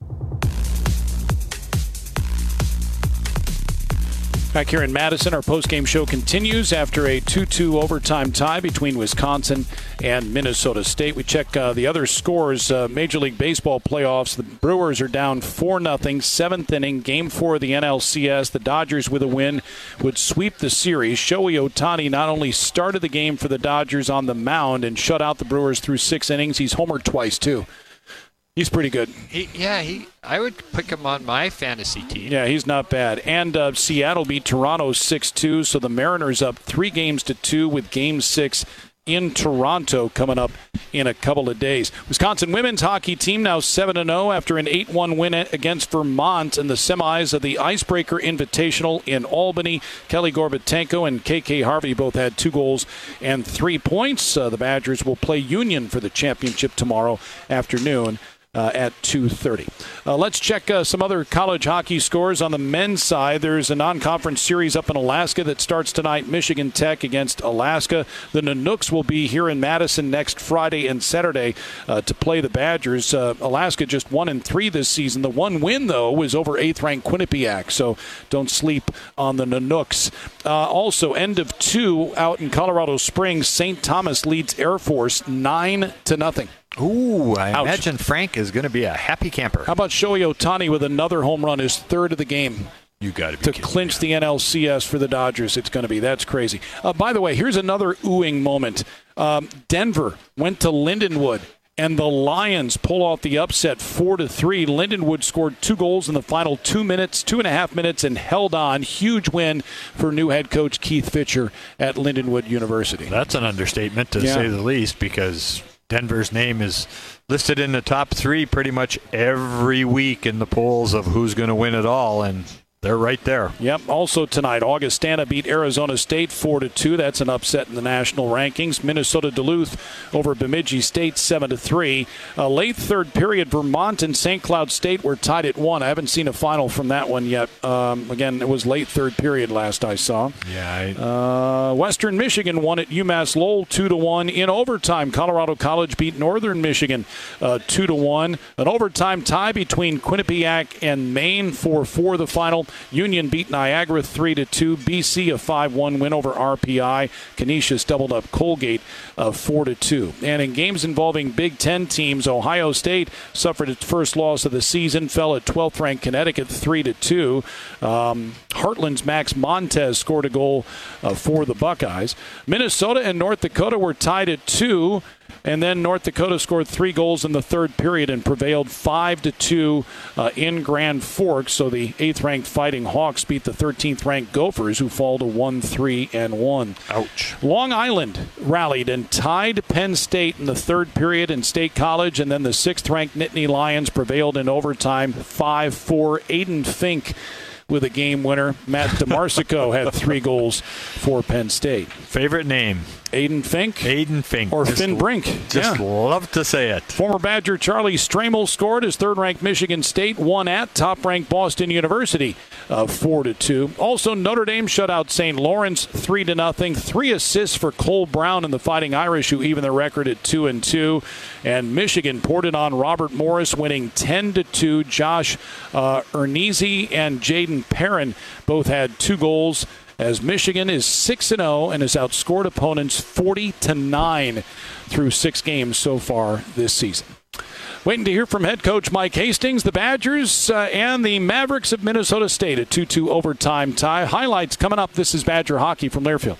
Back here in Madison, our postgame show continues after a two two overtime tie between Wisconsin and Minnesota State. We check uh, the other scores. Uh, Major League Baseball playoffs. The Brewers are down four nothing, seventh inning, game four of the N L C S. The Dodgers, with a win, would sweep the series. Shohei Ohtani not only started the game for the Dodgers on the mound and shut out the Brewers through six innings, he's homered twice, too. He's pretty good. He, yeah, he. I would pick him on my fantasy team. Yeah, he's not bad. And uh, Seattle beat Toronto six two, so the Mariners up three games to two with Game six in Toronto coming up in a couple of days. Wisconsin women's hockey team now seven and oh after an eight one win against Vermont in the semis of the Icebreaker Invitational in Albany. Kelly Gorbatenko and K K Harvey both had two goals and three points. Uh, the Badgers will play Union for the championship tomorrow afternoon. Uh, at two thirty. Uh, let's check uh, some other college hockey scores on the men's side. There's a non-conference series up in Alaska that starts tonight. Michigan Tech against Alaska. The Nanooks will be here in Madison next Friday and Saturday uh, to play the Badgers. Uh, Alaska just one and three this season. The one win, though, was over eighth-ranked Quinnipiac, so don't sleep on the Nanooks. Uh, also, end of two out in Colorado Springs. Saint Thomas leads Air Force nine to nothing. Ooh, I Ouch. imagine Frank is going to be a happy camper. How about Shohei Ohtani with another home run, his third of the game? You got to be to kidding clinch me. the N L C S for the Dodgers. It's going to be. That's crazy. Uh, by the way, here's another oohing moment. Um, Denver went to Lindenwood, and the Lions pull off the upset four to three. Lindenwood scored two goals in the final two minutes, two and a half minutes, and held on. Huge win for new head coach Keith Fisher at Lindenwood University. That's an understatement, to Yeah. say the least, because Denver's name is listed in the top three pretty much every week in the polls of who's going to win it all, and they're right there. Yep. Also tonight, Augustana beat Arizona State four to two. That's an upset in the national rankings. Minnesota Duluth over Bemidji State seven to three. Uh, late third period, Vermont and Saint Cloud State were tied at one. I haven't seen a final from that one yet. Um, again, it was late third period last I saw. Yeah. I... Uh, Western Michigan won at UMass Lowell two to one in overtime. Colorado College beat Northern Michigan uh, two to one. An overtime tie between Quinnipiac and Maine four four the final. Union beat Niagara three to two. B C a five one win over R P I. Canisius doubled up Colgate uh, four to two. And in games involving Big Ten teams, Ohio State suffered its first loss of the season, fell at twelfth ranked Connecticut three to two. Um, Heartland's Max Montez scored a goal uh, for the Buckeyes. Minnesota and North Dakota were tied at two. And then North Dakota scored three goals in the third period and prevailed five to two uh, in Grand Forks. So the eighth-ranked Fighting Hawks beat the thirteenth-ranked Gophers, who fall to one three and one. Ouch. Long Island rallied and tied Penn State in the third period in State College, and then the sixth-ranked Nittany Lions prevailed in overtime five four. Aiden Fink with a game winner. Matt DeMarsico had three goals for Penn State. Favorite name? Aiden Fink? Aiden Fink. Or just, Finn Brink. Just yeah. love to say it. Former Badger Charlie Stramel scored. His third-ranked Michigan State won at top-ranked Boston University uh, four to two. Also, Notre Dame shut out Saint Lawrence three to nothing. Three assists for Cole Brown and the Fighting Irish, who even the record at two and two. And Michigan poured it on Robert Morris, winning ten to two. Josh uh, Ernese and Jaden Perrin both had two goals, as Michigan is six and oh and has outscored opponents forty to nine through six games so far this season. Waiting to hear from head coach Mike Hastings. The Badgers uh, and the Mavericks of Minnesota State, a two two overtime tie. Highlights coming up. This is Badger Hockey from Learfield.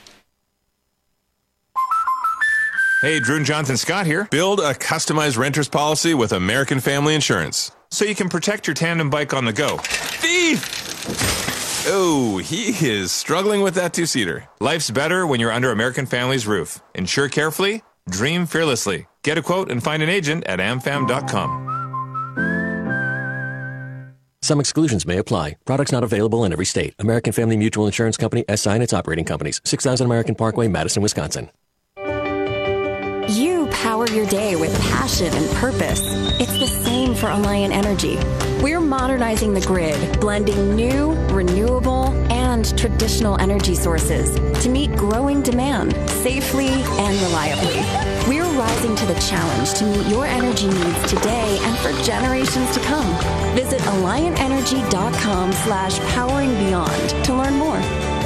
Hey, Drew and Jonathan Scott here. Build a customized renter's policy with American Family Insurance so you can protect your tandem bike on the go. Thief! Oh, he is struggling with that two-seater. Life's better when you're under American Family's roof. Insure carefully, dream fearlessly. Get a quote and find an agent at am fam dot com. Some exclusions may apply. Products not available in every state. American Family Mutual Insurance Company, S I and its operating companies. six thousand American Parkway, Madison, Wisconsin. You power your day with passion and purpose. It's the same for Alliant Energy. We're modernizing the grid, blending new, renewable, and traditional energy sources to meet growing demand safely and reliably. We're rising to the challenge to meet your energy needs today and for generations to come. Visit alliant energy dot com slash powering beyond to learn more.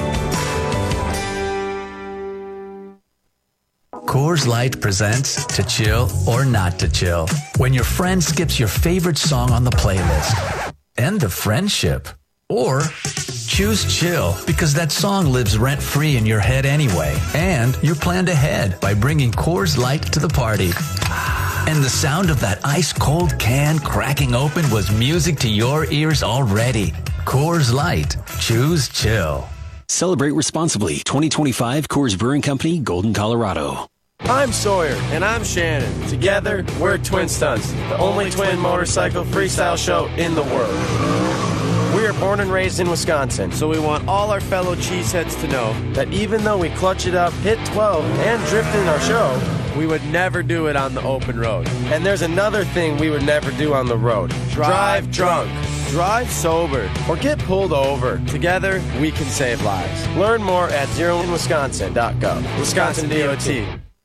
Coors Light presents To Chill or Not to Chill. When your friend skips your favorite song on the playlist. End of friendship. Or choose chill because that song lives rent-free in your head anyway. And you're planned ahead by bringing Coors Light to the party. And the sound of that ice-cold can cracking open was music to your ears already. Coors Light. Choose chill. Celebrate responsibly. twenty twenty-five Coors Brewing Company, Golden, Colorado. I'm Sawyer. And I'm Shannon. Together, we're Twin Stunts, the only twin motorcycle freestyle show in the world. We are born and raised in Wisconsin, so we want all our fellow cheeseheads to know that even though we clutch it up, hit twelve, and drift in our show, we would never do it on the open road. And there's another thing we would never do on the road. Drive drunk. Drive sober or get pulled over. Together, we can save lives. Learn more at zero in wisconsin dot gov. Wisconsin D O T.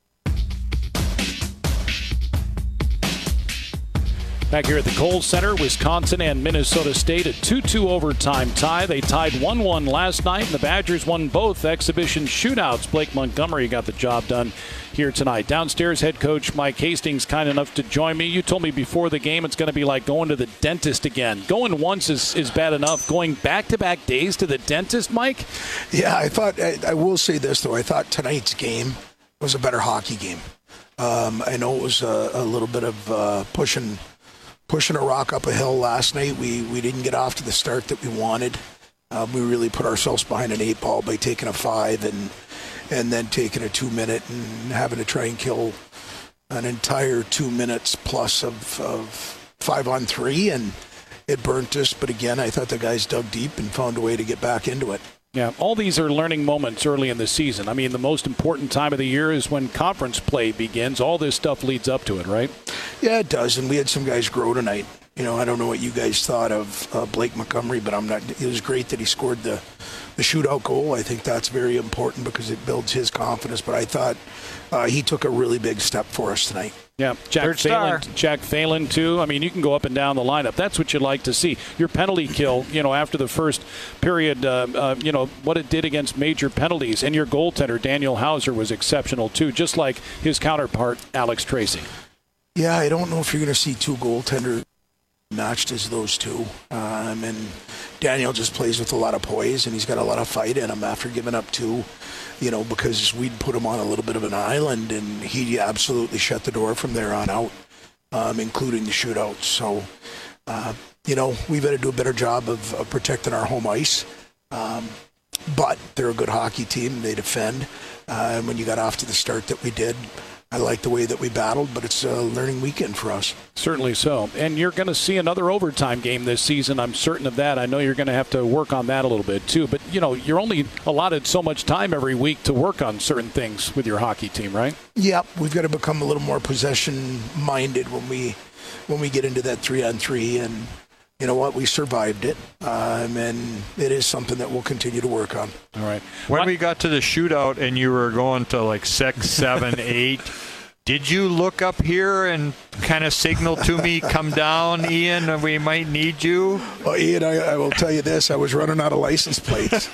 Back here at the Kohl Center, Wisconsin and Minnesota State, a two two overtime tie. They tied one one last night, and the Badgers won both exhibition shootouts. Blake Montgomery got the job done here tonight. Downstairs, head coach Mike Hastings kind enough to join me. You told me before the game it's going to be like going to the dentist again. Going once is, is bad enough. Going back-to-back days to the dentist, Mike? Yeah, I thought, I, I will say this, though. I thought tonight's game was a better hockey game. Um, I know it was a, a little bit of uh, pushing pushing a rock up a hill last night. We we didn't get off to the start that we wanted. Um, we really put ourselves behind an eight ball by taking a five and and then taking a two minute and having to try and kill an entire two minutes plus of, of five on three, and it burnt us. But again, I thought the guys dug deep and found a way to get back into it. Yeah, all these are learning moments early in the season. I mean, the most important time of the year is when conference play begins. All this stuff leads up to it, right? Yeah, it does. And we had some guys grow tonight. You know, I don't know what you guys thought of uh, Blake Montgomery, but I'm not. It was great that he scored the, the shootout goal. I think that's very important because it builds his confidence. But I thought uh, he took a really big step for us tonight. Yeah, Jack Phelan, Jack Phelan, too. I mean, you can go up and down the lineup. That's what you like to see. Your penalty kill, you know, after the first period, uh, uh, you know, what it did against major penalties. And your goaltender, Daniel Hauser, was exceptional, too, just like his counterpart, Alex Tracy. Yeah, I don't know if you're going to see two goaltenders matched as those two. Um, and Daniel just plays with a lot of poise, and he's got a lot of fight in him after giving up two. You know, because we'd put him on a little bit of an island, and he absolutely shut the door from there on out, um, including the shootouts. So, uh, you know, we've got to do a better job of, of protecting our home ice. Um, but they're a good hockey team. They defend. Uh, and when you got off to the start that we did, I like the way that we battled, but it's a learning weekend for us. Certainly so. And you're going to see another overtime game this season. I'm certain of that. I know you're going to have to work on that a little bit, too. But, you know, you're only allotted so much time every week to work on certain things with your hockey team, right? Yep. We've got to become a little more possession-minded when we when we get into that three-on-three. And you know what? We survived it. Um, and it is something that we'll continue to work on. All right. When what? we got to the shootout and you were going to like six, seven, eight, did you look up here and kind of signal to me, come down, Ian, we might need you? Well, Ian, I, I will tell you this. I was running out of license plates.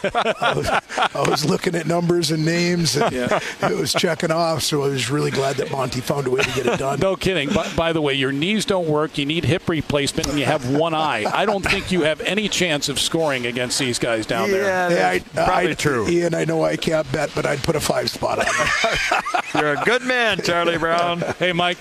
I, was, I was looking at numbers and names, and yeah. It was checking off, so I was really glad that Monty found a way to get it done. No kidding. By, by the way, your knees don't work, you need hip replacement, and you have one eye. I don't think you have any chance of scoring against these guys down yeah, there. Yeah, I, probably I, true. Ian, I know I can't bet, but I'd put a five spot on it. You're a good man, Charlie Brown. Hey, Mike, thanks for your time.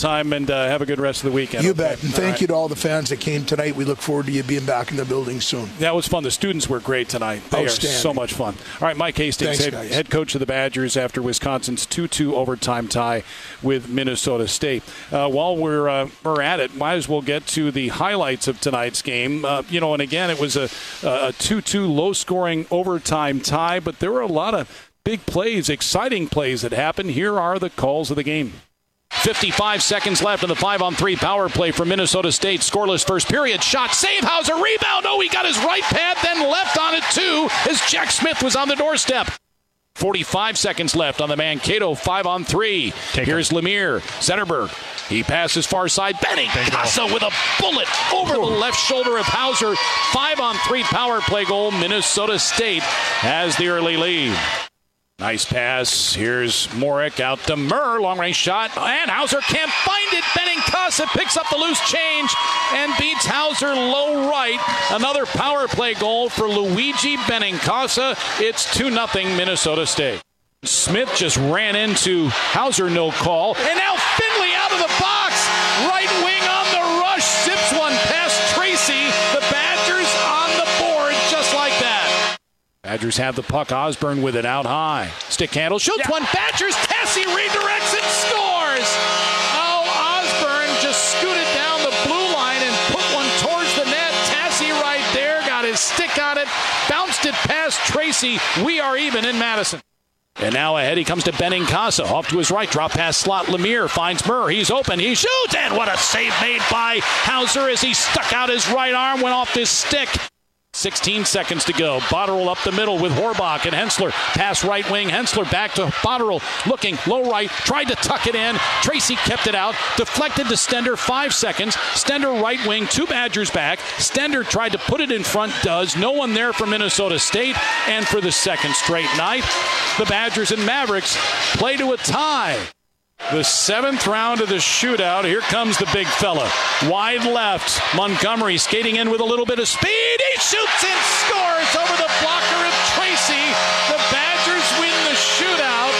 overtime, and uh, have a good rest of the weekend. You okay? bet. And All thank right. you to all the fans that came tonight. We look forward to you being back in the building soon. That was fun. The students were great tonight. They are so much fun. All right, Mike Hastings, Thanks, head, head coach of the Badgers after Wisconsin's two two overtime tie with Minnesota State. Uh, while we're, uh, we're at it, might as well get to the highlights of tonight's game. Uh, you know, and again, it was a, a two two low-scoring overtime tie, but there were a lot of big plays, exciting plays that happened. Here are the calls of the game. fifty-five seconds left in the five-on-three power play for Minnesota State. Scoreless first period. Shot, save, Hauser, rebound. Oh, he got his right pad, then left on it too, as Jack Smith was on the doorstep. forty-five seconds left on the Mankato five-on-three. Here's Lemire. Zetterberg. He passes far side. Benny Casa with a bullet over the left shoulder of Hauser. Five-on-three power play goal. Minnesota State has the early lead. Nice pass. Here's Morick out to Murr. Long-range shot. And Hauser can't find it. Benincasa picks up the loose change and beats Hauser low right. Another power play goal for Luigi Benincasa. It's two nothing Minnesota State. Smith just ran into Hauser, no call. And now Finley out of the box. Right wing on the rush. Zips one past Tracy. The Badgers on the board just like that. Badgers have the puck. Osborne with it out high. Stick handle. Shoots one. Badgers. Tassie redirects and scores. Oh, Osborne just scooted down the blue line and put one towards the net. Tassie right there. Got his stick on it. Bounced it past Tracy. We are even in Madison. And now ahead he comes to Benincasa. Off to his right. Drop pass slot. Lemire finds Murr. He's open. He shoots. And what a save made by Hauser as he stuck out his right arm. Went off his stick. sixteen seconds to go. Botterill up the middle with Horbach and Hensler. Pass right wing. Hensler back to Botterill. Looking low right. Tried to tuck it in. Tracy kept it out. Deflected to Stender. Five seconds. Stender right wing. Two Badgers back. Stender tried to put it in front. Does. No one there for Minnesota State. And for the second straight night, the Badgers and Mavericks play to a tie. The seventh round of the shootout. Here comes the big fella. Wide left. Montgomery skating in with a little bit of speed. He shoots and scores over the blocker of Tracy. The Badgers win the shootout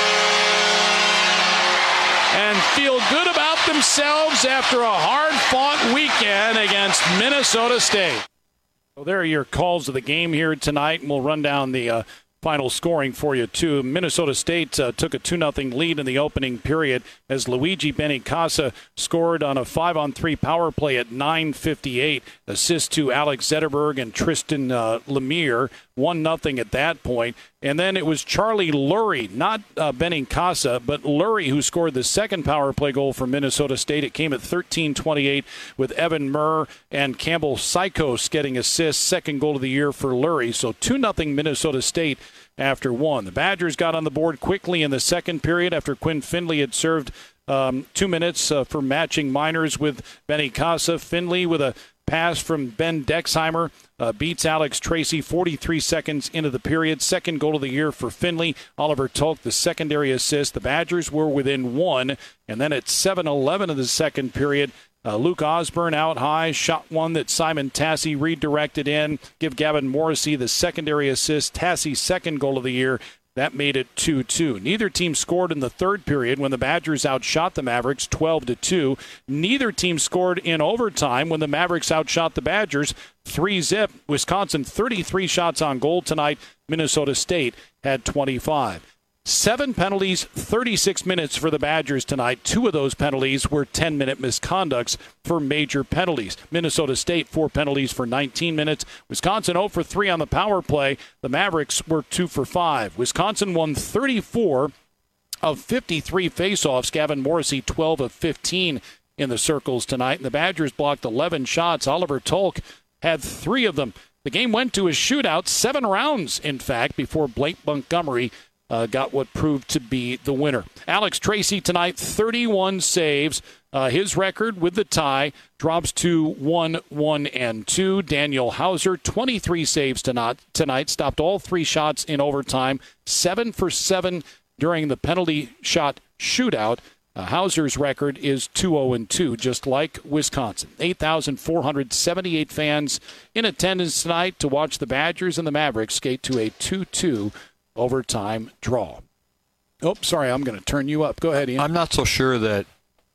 and feel good about themselves after a hard-fought weekend against Minnesota State. So there are your calls of the game here tonight, and we'll run down the uh, final scoring for you, too. Minnesota State uh, took a two nothing lead in the opening period as Luigi Benincasa scored on a five-on-three power play at nine fifty-eight. Assist to Alex Zetterberg and Tristan uh, Lemire. one nothing at that point. And then it was Charlie Lurie, not uh, Benincasa, but Lurie who scored the second power play goal for Minnesota State. It came at thirteen twenty-eight with Evan Murr and Campbell Sykos getting assists. Second goal of the year for Lurie. So two nothing Minnesota State after one. The Badgers got on the board quickly in the second period after Quinn Finley had served um, two minutes uh, for matching minors with Benincasa. Finley with a pass from Ben Dexheimer uh, beats Alex Tracy forty-three seconds into the period. Second goal of the year for Finley. Oliver Tolk, the secondary assist. The Badgers were within one. And then at seven eleven of the second period, uh, Luke Osborne out high, shot one that Simon Tassie redirected in. Give Gavin Morrissey the secondary assist. Tassie's second goal of the year. That made it two two. Neither team scored in the third period when the Badgers outshot the Mavericks twelve to two. Neither team scored in overtime when the Mavericks outshot the Badgers three zip. Wisconsin thirty-three shots on goal tonight. Minnesota State had twenty-five. Seven penalties, thirty-six minutes for the Badgers tonight. Two of those penalties were ten-minute misconducts for major penalties. Minnesota State, four penalties for nineteen minutes. Wisconsin zero for three on the power play. The Mavericks were two for five. Wisconsin won thirty-four of fifty-three faceoffs. Gavin Morrissey, twelve of fifteen in the circles tonight. And the Badgers blocked eleven shots. Oliver Tolk had three of them. The game went to a shootout, seven rounds, in fact, before Blake Montgomery Uh, got what proved to be the winner. Alex Tracy tonight, thirty-one saves. Uh, his record with the tie drops to one, one, and two. Daniel Hauser, twenty-three saves tonight, tonight, stopped all three shots in overtime, seven for seven during the penalty shot shootout. Uh, Hauser's record is two oh and two, just like Wisconsin. eight thousand four hundred seventy-eight fans in attendance tonight to watch the Badgers and the Mavericks skate to a two two overtime draw. Oh, sorry, I'm going to turn you up. Go ahead, Ian. I'm not so sure that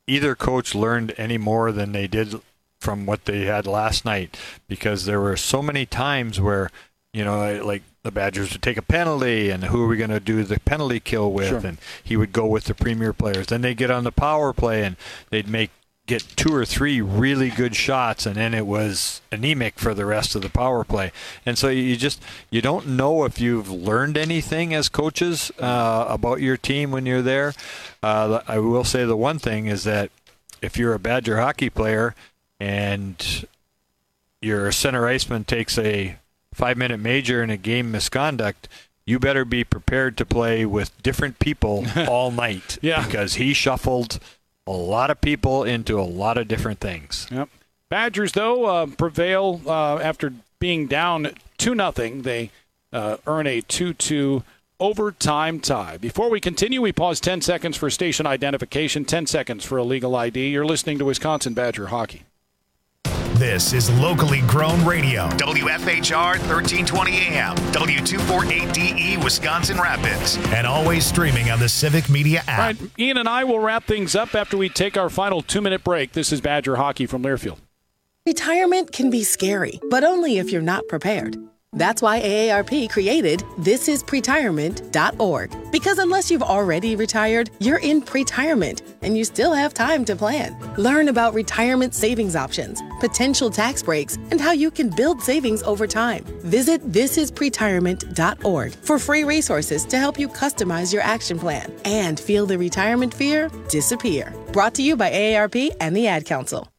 either coach learned any more than they did from what they had last night, because there were so many times where, you know, like the Badgers would take a penalty, and who are we going to do the penalty kill with? Sure. And he would go with the premier players. Then they'd get on the power play, and they'd make get two or three really good shots, and then it was anemic for the rest of the power play. And so you just you don't know if you've learned anything as coaches uh, about your team when you're there. Uh, I will say the one thing is that if you're a Badger hockey player and your center iceman takes a five-minute major in a game misconduct, you better be prepared to play with different people all night. Yeah. Because he shuffled a lot of people into a lot of different things. Yep. Badgers, though, uh, prevail uh, after being down two nothing. They uh, earn a two two overtime tie. Before we continue, we pause ten seconds for station identification, ten seconds for a legal I D. You're listening to Wisconsin Badger Hockey. This is locally grown radio. W F H R thirteen twenty A M, W two forty-eight D E, Wisconsin Rapids. And always streaming on the Civic Media app. All right, Ian and I will wrap things up after we take our final two-minute break. This is Badger Hockey from Learfield. Retirement can be scary, but only if you're not prepared. That's why A A R P created this is pretirement dot org. Because unless you've already retired, you're in pretirement, and you still have time to plan. Learn about retirement savings options, potential tax breaks, and how you can build savings over time. Visit this is pretirement dot org for free resources to help you customize your action plan and feel the retirement fear disappear. Brought to you by A A R P and the Ad Council.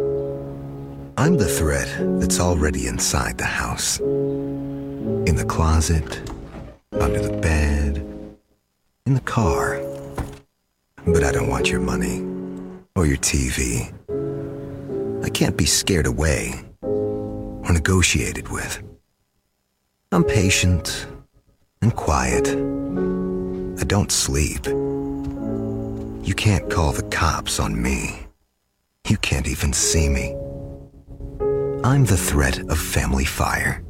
I'm the threat that's already inside the house. In the closet, under the bed, in the car. But I don't want your money or your T V. I can't be scared away or negotiated with. I'm patient and quiet. I don't sleep. You can't call the cops on me. You can't even see me. I'm the threat of family fire.